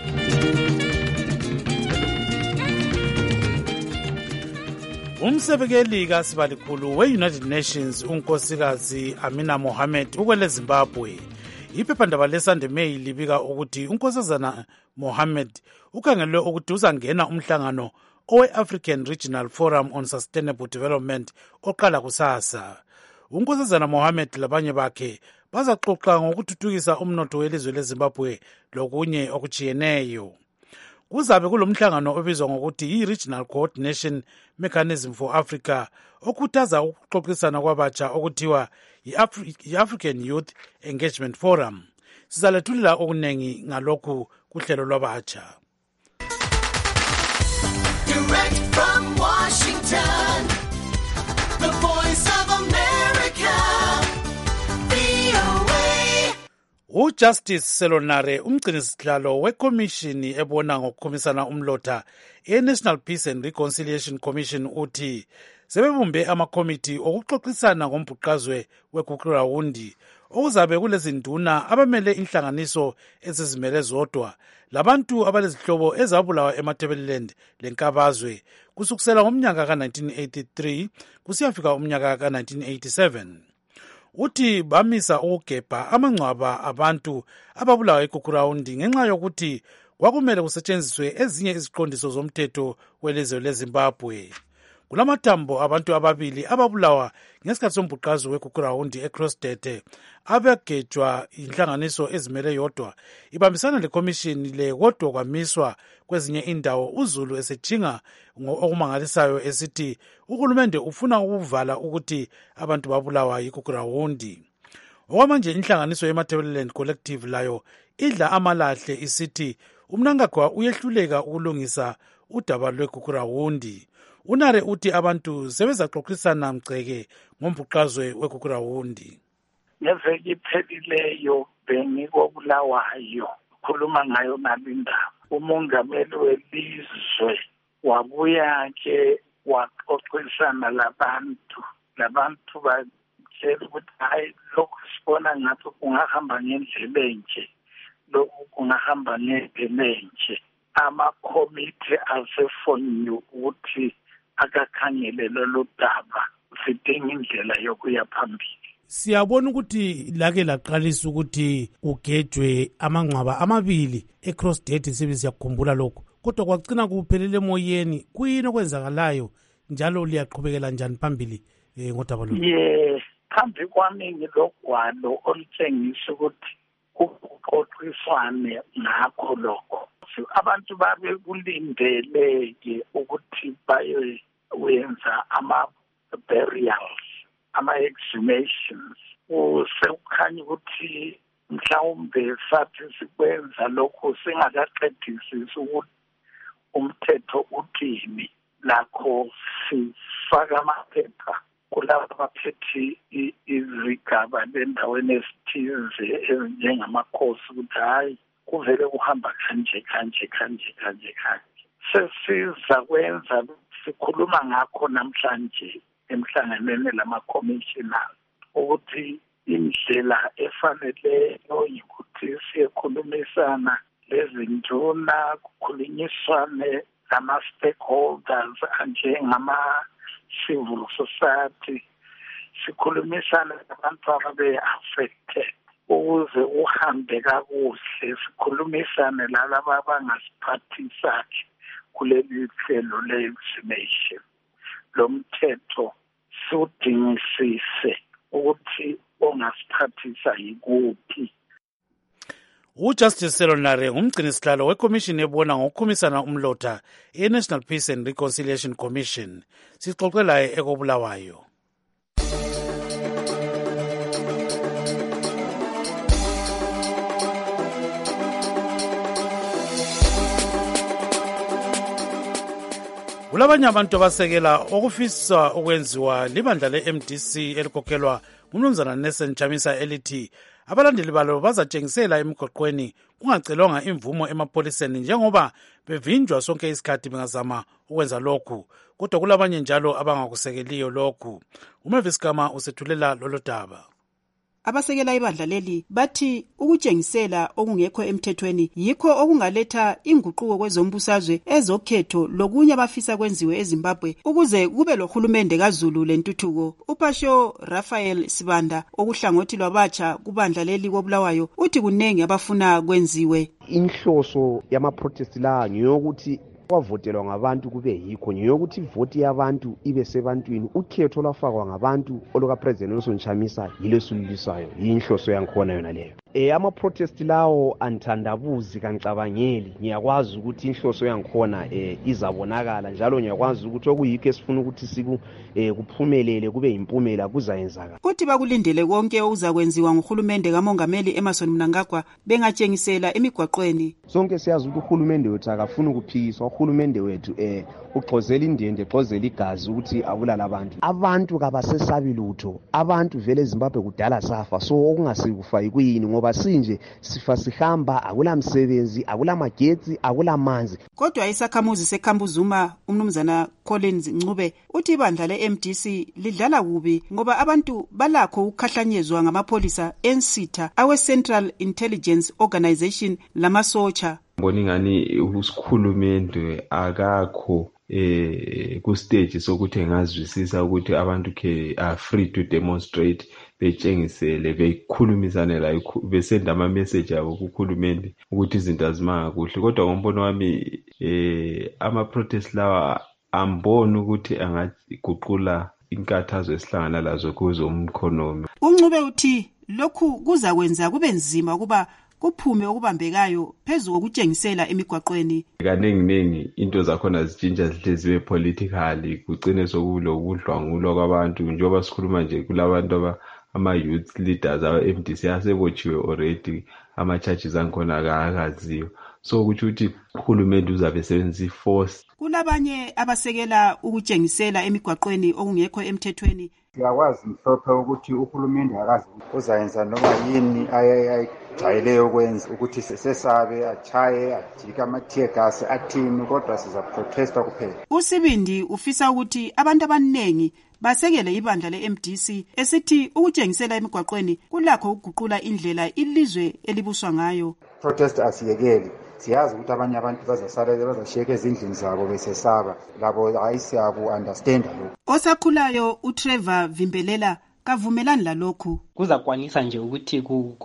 Umsekeli kaSibalukhulu we-United Nations unkosikazi Amina Mohammed ukwele Zimbabwe. Iphephandaba leSunday Mail libika ukuthi unkosazana Mohammed ukhangelwe ukuthi uzangena umhlangano owe-African Regional Forum on Sustainable Development oqala kusasa. Unkosazana Mohammed labanye bakhe bazaxoxa ngokuthuthukisa umnotho welizwe leZimbabwe lokunye okujiyeneyo. Kuzabe kulomhlangano obizwa ngokuthi i-Regional Coordination Mechanism for Africa okhuthaza ukuxoxisana kwabatsha okuthiwa i-African Youth Engagement Forum. Sizalethulela okunengi ngalokhu kuhlelo lwabatsha. Direct from Washington, the Voice of America, V O A. uJustice Selonare umgcinisihlalo wekomishini ebona ngokukhomisana umlotha e-National Peace and Reconciliation Commission uthi sebebumbe amakomiti okuxoxisana ngombhuqazwe weGugurawundi okuzabe kulezinduna abamele inhlanganiso ezizimele zodwa labantu abalezihlobo ezabulawa eMatabeleland lenkabazwe kusukusela ngomnyaka ka nineteen eighty-three kusiyafika umnyaka ka nineteen eighty-seven. Uthi bamisa ukugebha amangcwaba abantu ababulawa eGugurawundi ngenxa yokuthi kwakumele kusetshenziswe ezinye iziqondiso zomthetho welizwe leZimbabwe. Kulamathambo abantu ababili ababulawa ngesikhathi sombhuqazwe weGugurawundi eCrossdete abagejwa inhlanganiso ezimele yodwa ibambisana lekomishini le kodwa kwamiswa kwezinye indawo uZulu esejinga okumangalisayo esithi uhulumende ufuna ukuvala ukuthi abantu babulawa yiGugurawundi. Okwamanje inhlanganiso yeMatabeleland Collective layo idla amalahle isithi uMnangagwa uyehluleka ukulungisa udaba lweGugurawundi. Unare uthi abantu sebezaxoxisana mgceke ngombhuqazwe weGugurawundi. Ngeveki iphelileyo bengikobulawayo khuluma ngayo nalindaba. Umongameli welizwe wabuya-ke waxoxisana labantu labantu batshela ukuthi hayi lokhu sibona ngathi kungahamba ngendlela enje, lokhu kungahamba ngendlela enje. Amakhomithi asefoniwe ukuthi akakhangele lolu daba sidinga indlela yokuya phambili. Siyabona ukuthi lake laqalisa ukuthi ugejwe amangcwaba amabili eCrossdead sibe siyakhumbula lokho, kodwa kwagcina kuphelele emoyeni. Kuyini okwenzakalayo njalo liyaqhubekela njani phambili eh, ngodaba lo? Ye phambi kwami ngilogwalo olutshengisa ukuthi kuxoxiswane ngakho lokho. Abantu babe kulindeleke ukuthi bayoyenza ama-burials, ama-exhumations. Sekukhanya ukuthi mhlawumbe sathi sikwenza lokho singakaqedisisi ukuthi umthetho uthini. Lakho sifaka amaphepha kulabo abaphethe izigaba lendaweni ezithize ezinjengamakhosi ukuthi hayi kuvele kuhamba kanje kanje kanje kanje kanje. Sesiza kwenza sikhuluma ngakho namhlanje emhlanganweni lama-commissioners ukuthi indlela efaneleyo yikuthi siyekhulumisana lezinduna, kukhulunyiswane nama-stakeholders anjengama-civil society, sikhulumisane nabantu ababe-affected ukuze uhambe kakuhle, sikhulumisane lalaba abangasiphathisa kuleli hlelo le-exhumation. Lo mthetho siwudingisise ukuthi ongasiphathisa yikuphi. uJustice Selonare ngumgcinisihlalo weCommission ebona ngokukhumisana umlotha e-National Peace and Reconciliation Commission. Sixoxe laye ekobulawayo. Kulabanye abantu abasekela okufisa ukwenziwa libandla le-M D C elikhokhelwa ngumnumzana Nelson Chamisa elithi abalandeli balo bazatshengisela emigwaqweni kungacelwanga imvumo emapoliseni njengoba bevinjwa sonke isikhathi bengazama ukwenza lokhu, kodwa kulabanye njalo abangakusekeliyo lokhu. uMavis Gama usethulela lolo daba. Abasekela ibandla leli bathi ukutshengisela okungekho emthethweni yikho okungaletha inguquko kwezombusazwe ezokhetho lokunye abafisa kwenziwe eZimbabwe ukuze kube lohulumende kaZulu lentuthuko. Upasho Raphael Sibanda okuhlangothi lwabatsha kubandla leli kobulawayo uthi kunengi abafuna kwenziwe. Inhloso yama-protest la ngiyokuthi kwavotelwa ngabantu kube yikho ngiyokuthi ivoti yabantu ibe sebantwini, ukhetho lwafakwa ngabantu olukaPresident Nelson Chamisa yilesululisayo, yinhloso yankhona yona leyo. Eh ama-protest lawo anthandabuzi kancabangeli, ngiyakwazi ukuthi inhloso yankhona eh izabonakala njalo ngiyakwazi ukuthi okuyikho esifuna ukuthi siku eh kuphumelele kube impumela kuzayenzaka. Uthi bakulindele konke okuzakwenziwa nguhulumende kaMongameli Emmerson Mnangagwa bengatshengisela emigwaqweni. Sonke siyazi ukuthi uhulumende wethu akafuna ukuphikiswa, uhulumende wethu eh uxozela indende, exozela igazi ukuthi abulala abantu. Abantu kabasesabi lutho, abantu vele eZimbabwe kudala safa, so okungasikufa yikuyini ngoba sinje sifa sihamba, akula msebenzi, akula magetsi, akula manzi. Kodwa isakhamuzi seKhambuzuma umnumzana Collins Ncube uthi ibandla le-M D C lidlala kubi ngoba abantu balakho ukukhahlanyezwa ngamapolisa ensitha awe-Central Intelligence Organization lamasotsha. Mbona ingani usikhulumende akakho eh ku stage sokuthi engazwisisa ukuthi abantu ke are free to demonstrate, betshengisele bekhulumisane la besenda ama message abo kukhulumende ukuthi izinto azimanga kuhle. Kodwa ngombono wami eh ama protest lawa ambona ukuthi angaguqula inkathazo esihlangana lazo kwezomkhonomi. uNcube uthi lokhu kuza kwenza kube nzima ukuba kuphume okubambekayo phezulu kokutshengisela emigwaqweni. Kaningi ningi into zakhona zitshintsha zihleziwe politically, kugcine sokulo ukudlwangulwa kwabantu njengoba sikhuluma nje kulabantu aba ama youth leaders aba M D C asebotshiwe already, ama churches ankhona akaziyo. So ukuthi uthi uhulumende uzabe sebenzisa force. Kulabanye abasekela ukutshengisela emigwaqweni okungekho emthethweni siyakwazi mhlophe ukuthi uhulumende akazi uzayenza noma yini ayajayele ukwenza ukuthi sesabe achaye ajike ama-tear gas athini kodwa sizaprotesta kuphela. uSibindi ufisa ukuthi abantu abaningi basekele ibandla le-M D C esithi ukutshengisela emigwaqweni kulakho ukuguqula indlela ilizwe elibuswa ngayo. Protest asiyekeli, siyazi ukuthi abanye abantu bazasala bazashiyeka ezindlini zabo besesaba, labo hayi siyaku-understanda lokhu. Osakhulayo uTrevor Vimbelela kavumelani lalokhu. Kuzakwanisa nje ukuthi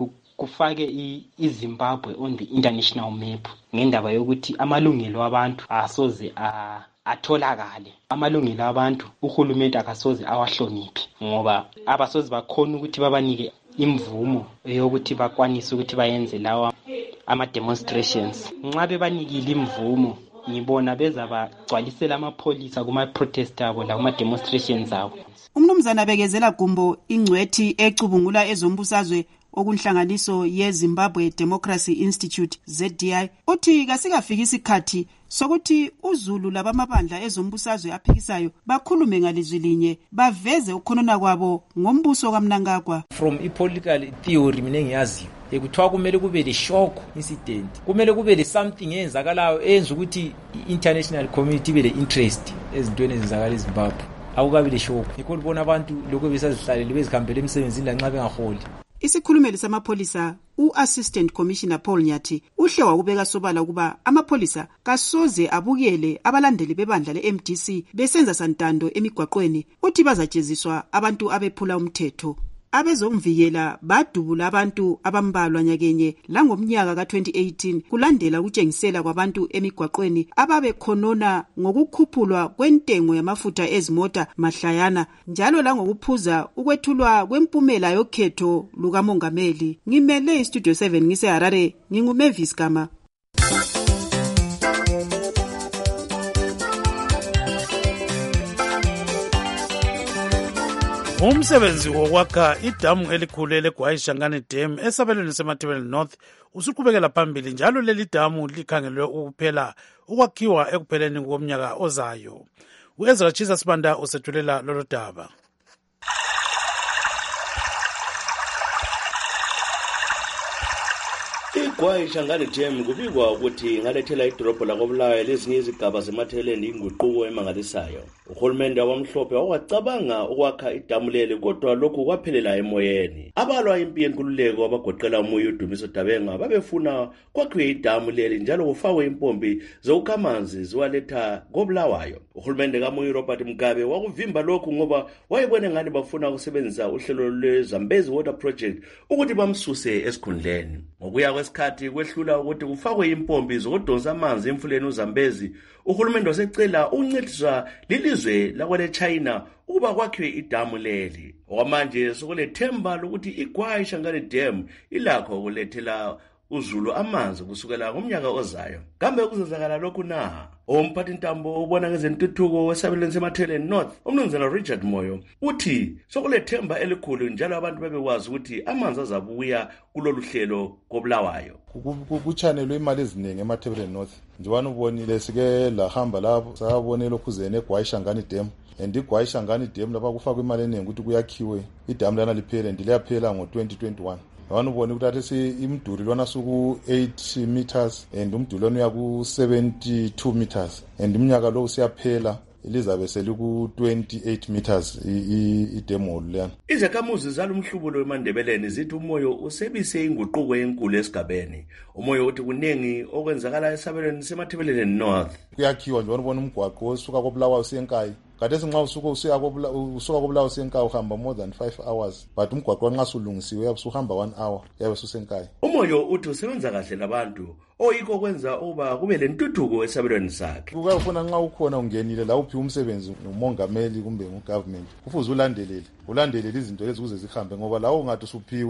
kufake iZimbabwe on the international map ngendaba yokuthi amalungelo abantu asoze a atholakale. Amalungelo abantu uhulumende akasoze awahloniphi ngoba abasoze bakhona ukuthi babanike imvumo yokuthi bakwanise ukuthi bayenze lawa ama demonstrations. Nxa bebanikile imvumo ngibona beza bagcwalisela amapholisa kuma protest abo la kuma demonstrations abo. Umnumzana Bekezela Gumbo ingcwethi ecubungula ezombusazwe okunhlanganiso yeZimbabwe Democracy Institute Z D I uthi kasikafika isikhathi sokuthi uZulu labamabandla ezombusazwe aphikisayo bakhulume ngalizwi linye baveze ukhonona kwabo ngombuso kaMnangagwa. From i-political theory mina engiyaziyo ekuthiwa kumele kube le shock incident, kumele kube le something eyenzakalayo eyenza ukuthi i-international community ibe le interest ezintweni ezenzakala eZimbabwe. Awukabi le shock yikho libona abantu lokho besazihlalele bezikhambele emsebenzini lanxa bengaholi. Isikhulumeli samapholisa u-Assistant Commissioner Paul Nyathi uhle wakubeka sobala ukuba amapholisa kasoze abukele abalandeli bebandla le-M D C besenza santando emigwaqweni uthi bazajeziswa abantu abephula umthetho. Abezomvikela badubula abantu abambalwa nyakenye langomnyaka ka twenty eighteen kulandela ukutshengisela kwabantu emigwaqweni ababe khonona ngokukhuphulwa kwentengo yamafutha ezimota mahlayana njalo langokuphuza ukwethulwa kwempumela yokhetho lukamongameli. Ngimele iStudio seven ngise Harare, nginguMavis Gama. Umsebenzi wokwakha idamu elikhulu leGwayishangani Dam esabelweni seMatabeleland North usuqhubekela phambili njalo leli damu likhangelwe ukuphela ukwakhiwa ekupheleni komnyaka ozayo. uEzra Chisa Sibanda usethulela lolu daba. iGwayishangani Dam kubikwa ukuthi ngalethela idolobho lakoBulawayo lezinye izigaba zeMatabeleland inguquko emangalisayo. Uhulumende wamhlophe wawacabanga ukwakha idamu leli kodwa lokhu kwaphelela emoyeni. Abalwa impi yenkululeko abagoqela umoya uDumiso Dabenga babefuna kwakhiwe idamu leli njalo kufakwe impompi zokukha amanzi ziwaletha koBulawayo. Uhulumende kaMoyo Robert Mugabe wakuvimba lokhu ngoba wayebone ngani bafuna ukusebenzisa uhlelo lweZambezi Water Project ukuthi bamsuse esikhundleni. Ngokuya kwesikhathi kwehlula ukuthi kufakwe impompi zokudonsa amanzi emfuleni uZambezi, uhulumende wasecela uncediswa lilizwe lakwele China ukuba kwakhiwe idamu leli. Okwamanje sokulethemba lokuthi iGwayishangani Dam ilakho ukulethela uZulu amanzi kusukela ngomnyaka ozayo. Kambe kuzozakala lokhu na? Omphathi ntambo ubona ngezentuthuko wesabelweni seMatabeleland North umnumzana Richard Moyo uthi sokulethemba elikhulu njalo abantu bebekwazi ukuthi amanzi azabuya kulolu hlelo koBulawayo. Kuchanelwe imali eziningi eMatabeleland North. Njalo ubonile sike lahamba lapho sabonela okhuzene eGwayishangani Dam. And iGwayishangani Dam lapha kufakwa imali eningi ukuthi kuyakhiwe idamu lana liphele ndiyaphela ngo twenty twenty-one. Abantu ubone ukuthi athi imduli lona suku eight meters and umduli lona uya ku seventy-two meters and iminyaka lo siyaphela elizabe seliku twenty-eight meters idemo lena. Izakhamuzi zalumhlubulo weMandebeleni zithi umoyo usebise inguquko enkulu esigabeni. Umoyo uthi kunengi okwenzakala esabelweni seMatabeleland North. Kuyakhiwa nje ubona umgwaqo osuka koBulawayo usenkayi. Kade sinxa usuka usuka koBulawayo usuka koBulawayo usenkayi uhamba more than five hours but umgwaqo nxa sulungisiwe yabe usuhamba one hour yabe usenkayi. Umoyo uthi usebenza kahle labantu oyiko kwenza uba kube lentuthuko esabelweni sakhe. Kuyafuna nxa ukhona ungenile la uphi umsebenzi umongameli kumbe ugovernment kufuze ulandelele ulandelele izinto lezi kuze zihambe ngoba lawo ungathi usuphiwe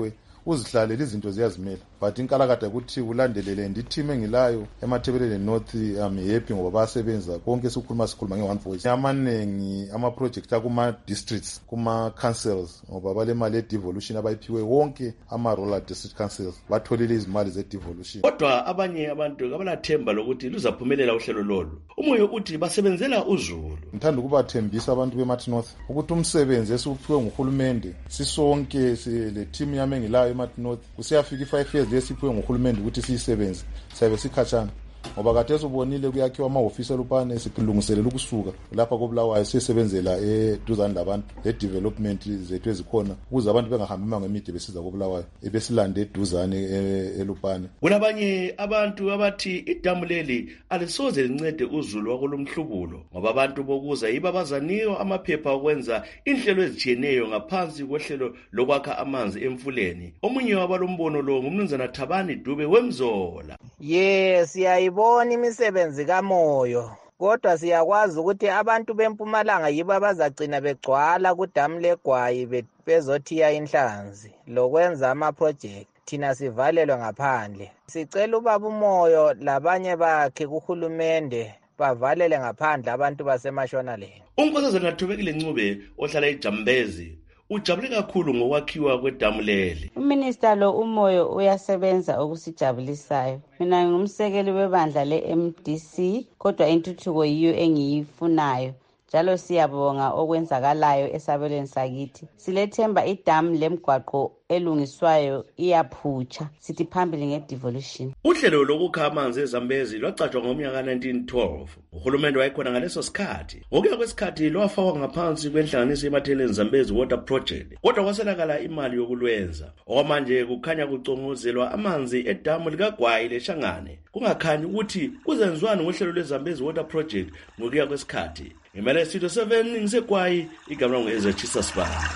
uzihlalele izinto ziyazimela but inkalakade ukuthi ulandelele nditeam engilayo emathebeleni north am happy ngoba bayasebenza konke sikhuluma sikhuluma nge-one voice amaningi ama-project akuma-districts kuma-councils ngoba bale mali ye-devolution abayiphiwe wonke ama-rural district councils batholile izimali ze-devolution. Kodwa abanye abantu abalathemba lokuthi luzaphumelela uhlelo lolu. Umoyo uthi basebenzela uzulu. Ngithanda ukubathembisa abantu be-Martin North ukuthi umsebenzi esiwuphiwe nguhulumende sisonke le team yami engilayo e-Martin North kusiyafika i-five years lesiphiwe nguhulumende ukuthi siyisebenze siyabe sikhatshana ngoba kade esubonile kuyakhiwa amahofisi elupane sikulungiselela ukusuka lapha koBulawayo sisebenzela eduzane labantu le-development zethu ezikhona ukuze abantu bengahambi imango emide besiza koBulawayo ebesilande eduzane elupane. Kulabanye abantu abathi idamu leli alisoze lincede uzulu wakolomhlubulo ngoba abantu bokuza yiba bazaniyo amaphepha okwenza inhlelo ezitshiyeneyo ngaphansi kohlelo lokwakha amanzi emfuleni. Omunye wabalombono lo ngumnumzana Thabani Dube weMzola. Yes, siyayibona imisebenzi kamoyo kodwa siyakwazi ukuthi abantu bempumalanga yibo abazagcina begcwala kudamu legwayi bezothiya inhlanzi lokwenza ama-project thina sivalelwe ngaphandle. Sicela ubaba umoyo labanye bakhe kuhulumende bavalele ngaphandle abantu baseMashonaland. Unkosazana Thobekile Ncube ohlala eJambezi ujabule kakhulu ngokwakhiwa kwedamu leli. Uminister lo umoyo uyasebenza okusijabulisayo. Mina ngumsekeli webandla le-M D C kodwa intuthuko yiyo engiyifunayo. Njalo siyabonga okwenzakalayo esabelweni sakithi. Silethemba idamu lemgwaqo elungiswayo iyaphutsha sithi phambili nge-devolution. Uhlelo lokukha amanzi eZambezi lwaqatshwa ngomnyaka nineteen twelve. Uhulumende wayekhona ngaleso sikhathi. Ngokuya kwesikhathi lwafakwa ngaphansi kwenhlanganiso yematheleni Zambezi Water Project. Kodwa kwaselakala imali yokulwenza. Okwamanje kukhanya kucongozelwa amanzi edamu likagwayi leShangane. Kungakhanyi ukuthi kuzenziwani ngohlelo lweZambezi Water Project ngokuya kwesikhathi. Imele Studio seven ngisegwayi igama ngiezechisa sibani.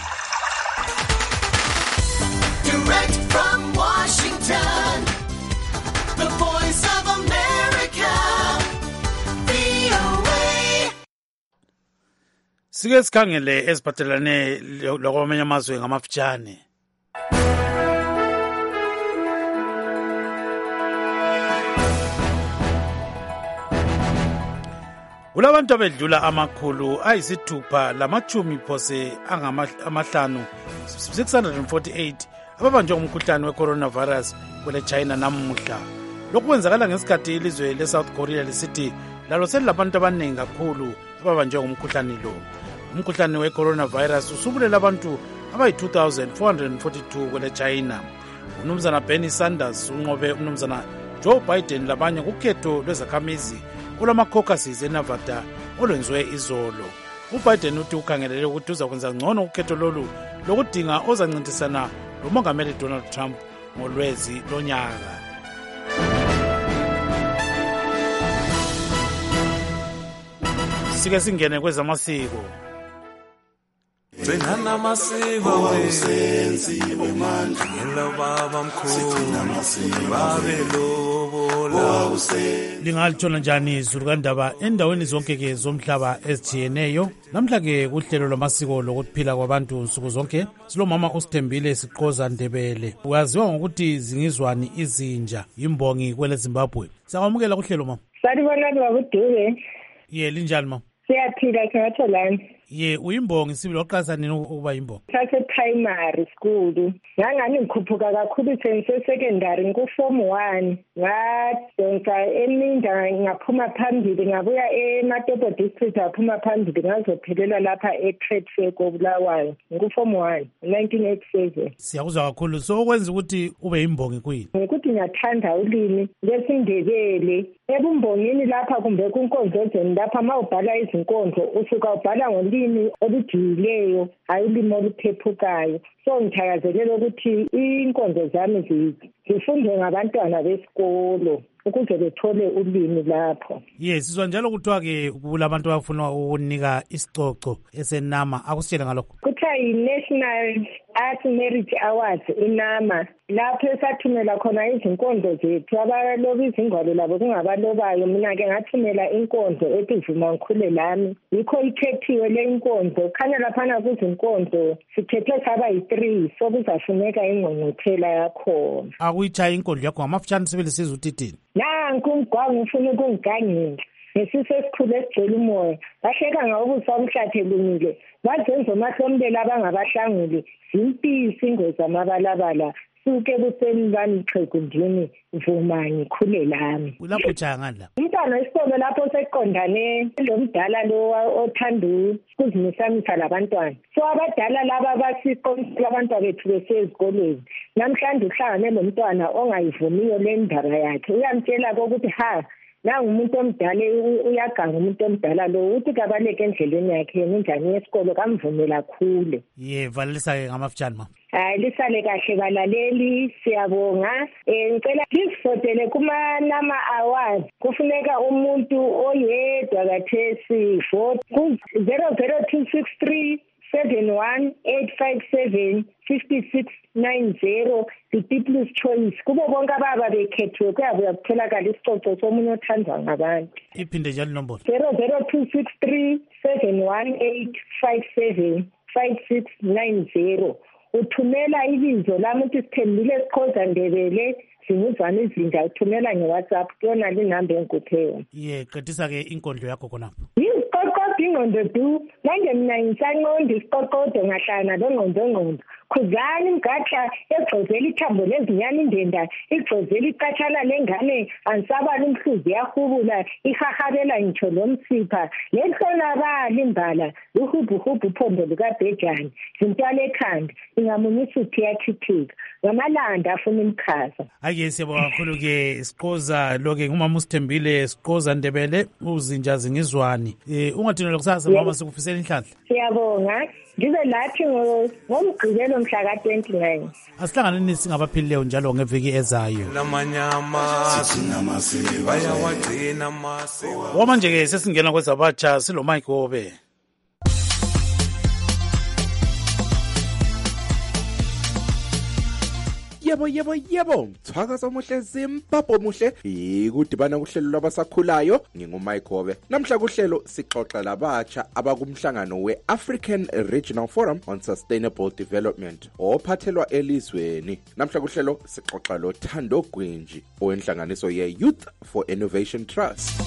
Direct from Washington, the voice of America, V O A. Sike sikhangele eziphathelane lokwamanye amazwe ngamafitshane. Kulabantu abedlula amakhulu ayisithupha lamachumi phose angamahlanu six hundred forty-eight ababanjwe umkhuhlane we-coronavirus kwele China namuhla. Lokhu kwenzakala ngesikhathi ilizwe le-South Korea lisithi lalo selilabantu abaningi kakhulu ababanjwe umkhuhlane lo. Umkhuhlane we-coronavirus usubulela abantu abayi-two thousand four hundred forty-two kwele China. Umnumzana Bernie Sanders unqobe umnumzana Joe Biden labanye kukhetho lwezakhamizi kulama-caucuses eNevada olwenziwe izolo. UBiden uthi ukhangelele ukuthi uzakwenza ngcono ukhetho lolu lokudinga ozancintisana lomongameli Donald Trump ngolwezi lonyaka. Sike singene kwezamasiko. Gcina amasiko wesenzi wemandla ngelo baba mkhulu babelobola. Lingalithola njani izulu kandaba endaweni zonke ke zomhlaba ezithiyeneyo? Namhla ke kuhlelo lwamasiko lokuphila kwabantu nsuku zonke silomama uSithembile Siqoza Ndebele. Uyaziwa ngokuthi zingizwani izinja imbongi kwele Zimbabwe. Siyakwamukela kuhlelo mama. Sanibona baba uDube. Ye linjani mama? Siyaphila singatholani. Ye uyimbongi sibili waqasa nini ukuba yimbongi? Sase primary school. Ngangani ngikhuphuka kakhulu sense secondary ngu-form one. Ngadonsa eMinda ngaphuma phambili ngabuya eMatopo district ngaphuma phambili ngazophelela lapha e-Trade Fair koBulawayo. Ngu-form one nineteen eighty-seven. Siyakuzwa kakhulu. So okwenza ukuthi ube yimbongi kuyini? Ukuthi ngiyathanda ulimi lesiNdebele. Ebumbongini lapha kumbe kunkonzozweni lapha mawubhala izinkondlo usuka ubhala ngolimi olujiyileyo hayi ulimi oluphephukayo. So ngithakazelela ukuthi inkondlo zami zifundwe ngabantwana besikolo ukuze bethole ulimi lapho. Yes, sizwa njalo kuthiwa ke kulabantu abafuna ukunika isicoco esenama akusitshela ngalokho. Kuthiwa yi-National Art Merit Awards inama lapho esathumela khona izinkondlo zethu abaloba izingwalo labo kungabalobayo. Mina-ke ngathumela inkondlo ethi Vuma Ngikhule Lami, yikho ikhethiwe le inkondlo. Khanya laphana kuzinkondlo sikhethe saba yi-three, so kuzafuneka ingqungquthela yakhona. Akuyitshaya inkondlo yakho ngamafutshane sibili sizwe uthithini. Nanku umgwangu ufuna ukungigangela ngesise esikhulu esigcwele umoya. Bahleka ngawubusa umhlathe lumile, bazenza omahlomlela abangabahlanguli, zimpisi ingozi amabalabala, suke buseni bami xhegu ndini, Vuma Ngikhule Lami. Lapho utshaya ngani la? Umntwana wesikolo lapho seqondane lo mdala lo othanda ukuzimisamisa labantwana. So abadala laba basiqonisela abantwana bethu besezikolweni. Namhlanje uhlangane lo mntwana ongayivumiyo le ndaba yakhe. Uyamtshela ukuthi ha nangu umuntu omdala uyaganga umuntu omdala lo uthi kabaleke endleleni yakhe njani yesikolo kamvumela khule. Ye valisa ke ngamafutshane ma. Hayi lisale kahle balaleli, siyabonga. Eh ngicela lisifotele kuma nama awards. Kufuneka umuntu oyedwa kathesi vote ku zero zero two six three seven one eight five seven five six nine zero, the People's Choice. Kubo bonke ababa bekhethiwe kuyabuya kutholakala isicoco somunye othandwa ngabantu. Iphinde njalo inombolo zero zero two six three seven one eight five seven five six nine zero. Uthumela ibizo lami uthi Sithembile Siqhoza Ndebele Singuzwana Izinja, uthumela nge-WhatsApp kuyona le number engikupheyo. Ye qedisa ke inkondlo yakho khonapho. Isiqoqodo ingqondo du manje mina ngisanqonda isiqoqodo ngahlana lengqondo ngqondo. Khuzani mgaxa egxozela ithambo lezinyana indenda, igxozela icatshana lengane, ansabala umhluzi yahubula, ihahabela ngitsho lomsipha. Lehlonakala imbala, uhubuhubu uphondo lukabhejane, zintwala ekhanda, ingamunyisa uthi yakhithika. Ngamalanda afuna imkhaza. Ake siyabonga kakhulu ke Siqhoza lo ke ngumama uSithembile Siqhoza Ndebele uzinja zingizwani. Eh ungathini lokusasa mama sikufisela inhlanhla. Siyabonga. Ngize lathi ngomgqibelo mhla ka twenty-nine. Asihlanganeni singabaphilileyo njalo ngeviki ezayo. Lamanyama bayawagcina masiko. Wamanje ke sesingena kwezabatsha silo Mike Hobe. Yebo yebo yebo, thwakaza omuhle Zimbabwe muhle, ikudibana kuhlelo lwabasakhulayo, ngingumike Hobe. Namhla kuhlelo sixoxa labatsha abakumhlangano we-African Regional Forum on Sustainable Development ophathelwa elizweni. Namhla kuhlelo sixoxa lo Thando Gwinji owenhlanganiso ye-Youth for Innovation Trust.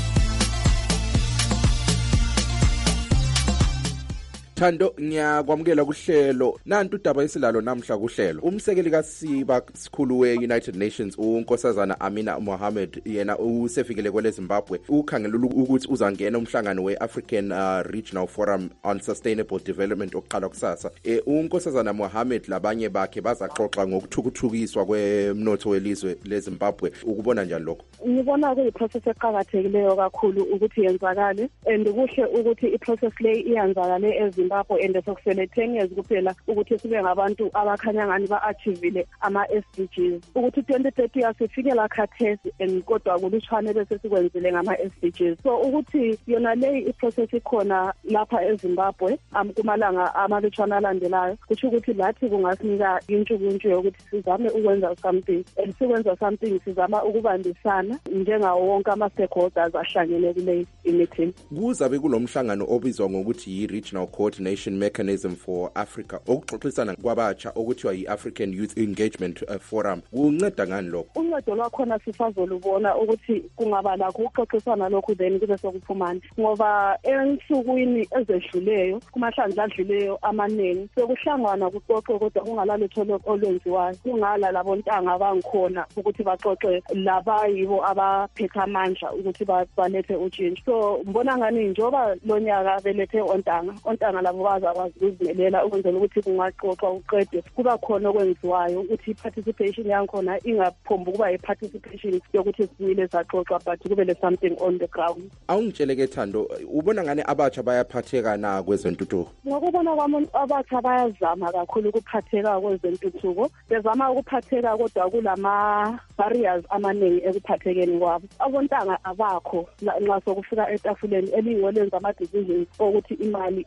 Thando ngiyakwamukela kuhlelo nantu udaba esilalo namhla kuhlelo. Umsekeli kaSiba sikhulu we-United Nations uNkosazana Amina Mohammed yena usefikele kwele Zimbabwe ukhangela ukuthi uzangena umhlangano we-African uh, Regional Forum on Sustainable Development oqala kusasa. Eh uNkosazana Mohammed labanye bakhe bazaxoxa ngokuthukuthukiswa kwemnotho welizwe leZimbabwe. Ukubona njani lokho? Ngibona kuyiprocess eqhakathekileyo kakhulu ukuthi yenzakale, and kuhle ukuthi iprocess le iyenzakale eZimbabwe and sokusele ten years kuphela ukuthi sibe ngabantu abakhanya ngani ba-achievile ama-S D Gs, ukuthi twenty thirty yasifikela khathesi and kodwa kulutshwane bese sikwenzile ngama-S D Gs. So ukuthi yona le iprocess ikhona lapha eZimbabwe kumalanga amalutshwane alandelayo, kusho ukuthi lathi kungasinika intshukuntshu yokuthi sizame ukwenza something, and sikwenza something sizama ukubambisana njengawo wonke ama-stakeholders ahlangene kule meeting. Kuzabe kulomhlangano obizwa ngokuthi yi-Regional Coordination Mechanism for Africa okuxoxisana kwabatsha okuthiwa yi-African Youth Engagement uh, Forum. Kunceda ngani lokho? Uncedo lwakhona sisazolubona ukuthi kungaba lakho ukuxoxisana lokhu then kube sokuphumana, ngoba ensukwini ezedluleyo kumahlandla adluleyo amaningi sekuhlangana kuxoxe kodwa kungalalutho olwenziwayo, kungala labo ntanga abangikhona ukuthi baxoxe labayibo abaphethe amandla ukuthi balethe utshintsho. So mbona ngani njoba lonyaka belethe ontanga ontanga labo bazakwazi ukuzimelela ukwenzela ukuthi kungaxoxwa uqede kuba khona okwenziwayo ukuthi i-participation yankhona ingaphombi ukuba i-participation yokuthi simile saxoxwa but kube le something on the ground. Awungitsheleke Thando, ubona ngani abatsha bayaphatheka na kwezentuthuko? Ngokubona kwami abatsha bayazama kakhulu ukuphatheka kwezentuthuko, bezama ukuphatheka kodwa kulama barriers amaningi ekuphathekeni kwabo. Abontanga abakho nxa sokufika etafuleni elingolenza ama-decisions ukuthi imali iye lapha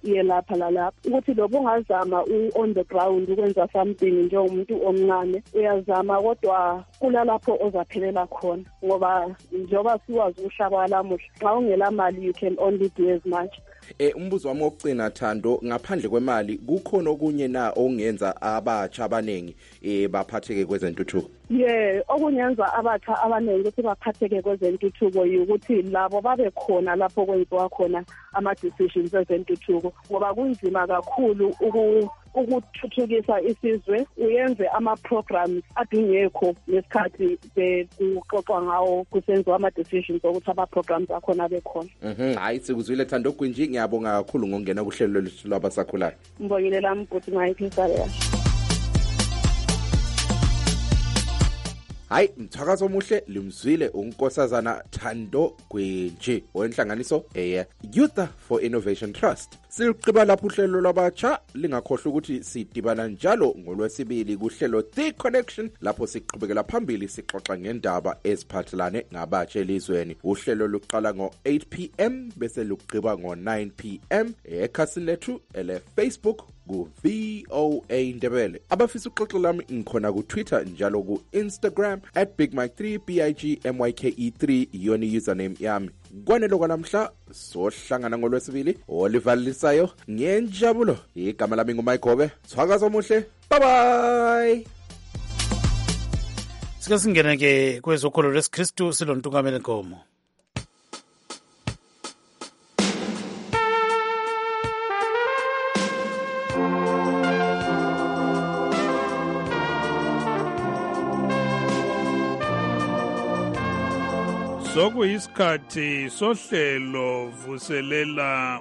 lapha lalapha ukuthi lobu ungazama on the ground ukwenza something njengomuntu omncane uyazama kodwa kulalapho ozaphelela khona ngoba njengoba siwazi uhlaba walamuhla xa ungela mali you can only do as much. Eh umbuzo wami wokugcina Thando, ngaphandle kwemali kukhona okunye na ongenza abatsha abanengi eh baphatheke kwezentuthuko? Yeah, okunyenza abatsha abanengi ukuthi baphatheke kwezentuthuko ukuthi labo babe khona lapho kwenziwa khona ama decisions ezentuthuko ngoba kunzima kakhulu uku ukuthuthukisa isizwe uyenze ama programs adingekho nesikhathi bekuxoxwa ngawo kusenziwa ama decisions ukuthi ama programs akhona bekhona. Mhm, hayi sikuzwile Thando Gwinji, ngiyabonga kakhulu ngongena kuhlelo lwethu lwabasakhulayo. Ngibongile lami ukuthi ngayiphisa leyo. Hayi mthakazo omuhle limzwile unkosazana Thando Gwinji wenhlanganiso eye Youth for Innovation Trust. Siliqhiba lapho uhlelo lwabatsha, lingakhohlwa ukuthi sidibana njalo ngolwesibili kuhlelo The Connection lapho siqhubekela phambili sixoxa ngendaba eziphathelane ngabatsha elizweni. Uhlelo luqala ngo eight p m bese luqhiba ngo nine p m ekhasini lethu ele Facebook ku V O A Ndebele. Abafisa uxoxo lami ngikhona ku Twitter njalo ku Instagram at Big Mike three B I G M Y K E three yoni username yami. Kwanelo kwanamhla sohlangana ngolwesibili olivalisayo ngenjabulo. Igama lami nguMike Gobe. Thwakaza omuhle. Bye bye. Sike singene ke kwezokholo lesiKristu silontungamele Nkomo. Sokuyisikhathi sohlelo vuselela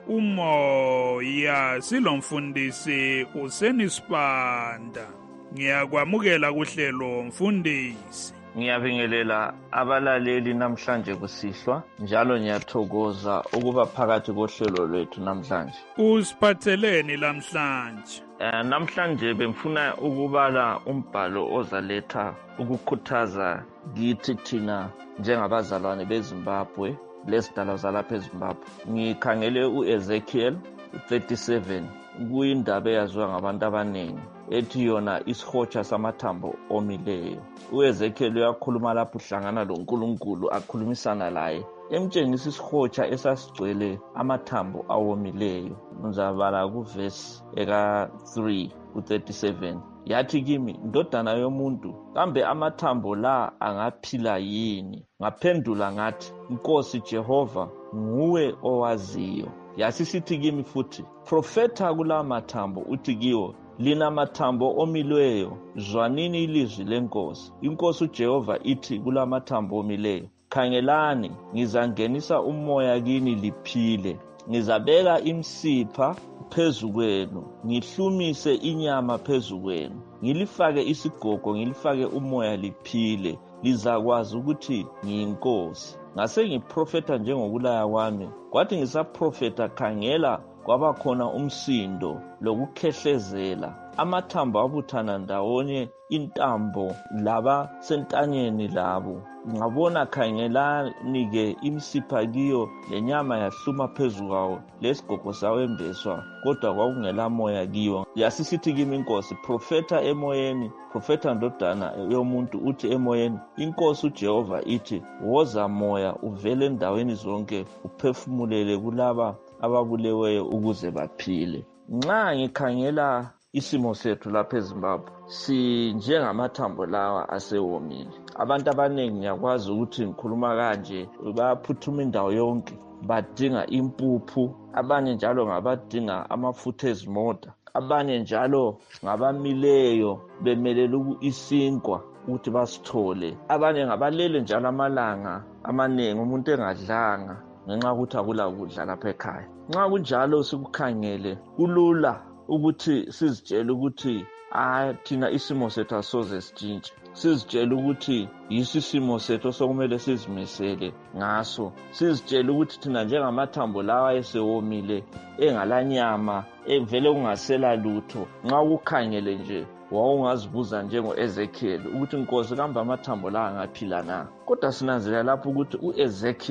umoya silomfundisi uSenisipanda. Ngiyakwamukela kuhlelo mfundisi. Ngiyabingelela abalaleli namhlanje kusihlwa njalo ngiyathokoza ukuba phakathi kohlelo lwethu namhlanje. Usiphatheleni namhlanje? Uh, namhlanje bemfuna ukubala umbhalo ozaletha ukukhuthaza kithi thina njengabazalwane beZimbabwe lesidala zalapha eZimbabwe. Ngikhangele uEzekiel thirty-seven kuyindaba eyaziwa ngabantu abaningi ethi yona isihotsha samathambo omileyo. uEzekiel uyakhuluma lapho uhlangana loNkulunkulu akhulumisana laye emtshengisa isihotsha esasigcwele amathambo awomileyo. Ngizabala kuverse eka three ku thirty-seven. Yathi kimi, ndodana yomuntu, kambe amathambo la angaphila yini? Ngaphendula ngathi, Nkosi Jehova, nguwe owaziyo. Yasisithi kimi futhi, profeta kula mathambo uthi kiwo, lina mathambo omilweyo, zwanini ilizwi lenkosi. Inkosi uJehova ithi kula mathambo omileyo, khangelani, ngizangenisa umoya kini liphile. Ngizabeka imsipha phezu kwenu, ngihlumise inyama phezu kwenu, ngilifake isigogo, ngilifake umoya liphile, lizakwazi ukuthi ngiyinkosi. Ngase ngiprofeta njengokulaya kwami, kwathi ngisaprofeta khangela kwaba khona umsindo lokukhehlezela, amathambo abuthana ndawonye, intambo laba sentanyeni labo. Ngabona khangelani ke imsipha kiyo lenyama yahluma phezu kwawo, lesigogo sawembeswa kodwa kwakungela moya kiyo. Yasisithi kimi inkosi, profeta emoyeni, profeta ndodana yomuntu uthi emoyeni, inkosi uJehova ithi, woza moya uvele endaweni zonke uphefumulele kulaba ababuleweyo ukuze baphile. Nxa ngikhangela isimo sethu lapha eZimbabwe, si njengamathambo lawa asewomile. Abantu abaningi ngiyakwazi ukuthi ngikhuluma kanje bayaphuthuma indawo yonke, badinga impuphu, abanye njalo ngabadinga amafutha ezimota, abanye njalo ngabamileyo bemelela isinkwa ukuthi basithole, abanye ngabalele njalo amalanga amanengi umuntu engadlanga ngenxa ukuthi akula kudla lapha ekhaya. Nxa kunjalo sikukhangele kulula ukuthi sizitshele ukuthi ah thina isimo sethu asoze sitshintshe, sizitshele ukuthi yisi simo sethu sokumele sizimisele ngaso, sizitshele ukuthi thina njengamathambo lawa esewomile engalanyama evele kungasela lutho. Nxa ukukhangele nje wawungazibuza njengo-Ezekiel ukuthi Nkosi kambe amathambo la angaphila na? Kodwa sinanzelela lapho ukuthi uEzekiel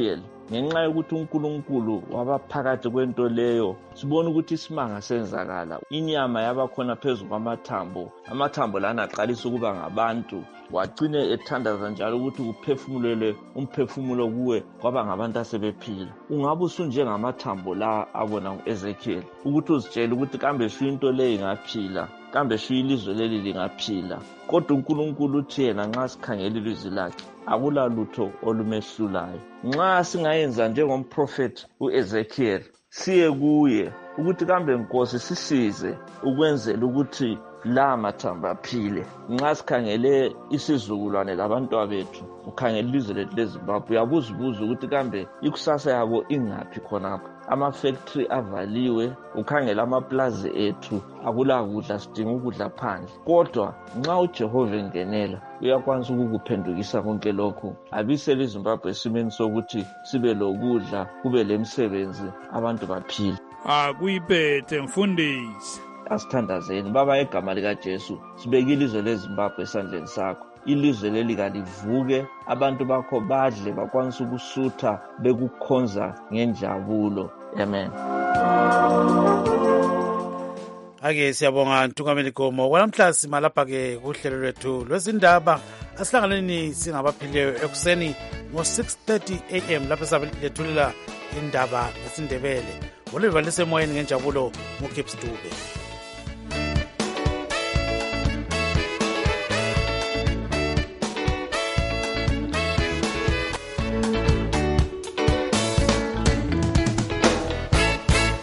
ngenxa yokuthi uNkulunkulu wabaphakathi kwento leyo sibona ukuthi isimanga senzakala. Inyama yabakhona phezu kwamathambo, amathambo lana aqalisa ukuba ngabantu, wagcine ethandaza njalo ukuthi kuphefumulele umphefumulo kuwe kwaba ngabantu asebephila. Ungabe usunjengamathambo la abona u-Ezekiel ukuthi uzitshela ukuthi kambe shu into le ingaphila, kambe shu ilizwe leli lingaphila. Kodwa uNkulunkulu uthi yena nxa sikhangela ilizwi lakhe akula lutho olumehlulayo. Nxa singayenza njengomprofeti u-Ezekiel siye kuye ukuthi kambe Nkosi sisize ukwenzela ukuthi la mathambo aphile. Nxa sikhangele isizukulwane labantwana bethu, ukhangela ilizwe lethu leZimbabwe, uyabuzibuza ukuthi kambe ikusasa yabo ingaphi khonapho. Ama-factory avaliwe, ukhangela amaplazi ethu akula kudla, sidinga ukudla phandle. Kodwa nxa uJehova engenela uyakwanisa ukukuphendukisa konke lokhu, abisele iZimbabwe esimeni sokuthi sibe lokudla, kube lemisebenzi, abantu baphile. Akuyiphethe mfundisi. Asithandazeni baba, egama likaJesu sibeke ilizwe leZimbabwe esandleni sakho. Ilizwe leli kalivuke, abantu bakho badle, bakwanisa ukusutha, bekukhonza ngenjabulo. Amen. Ake siyabonga Ntungameli Gomo. Kwanamhla simalapha ke kuhlelo lwethu lwezindaba asihlanganeni singabaphilileyo ekuseni ngo six thirty a m lapho sabe lethulela indaba ngesindebele. Olivale semoyeni ngenjabulo nguGibbs Dube.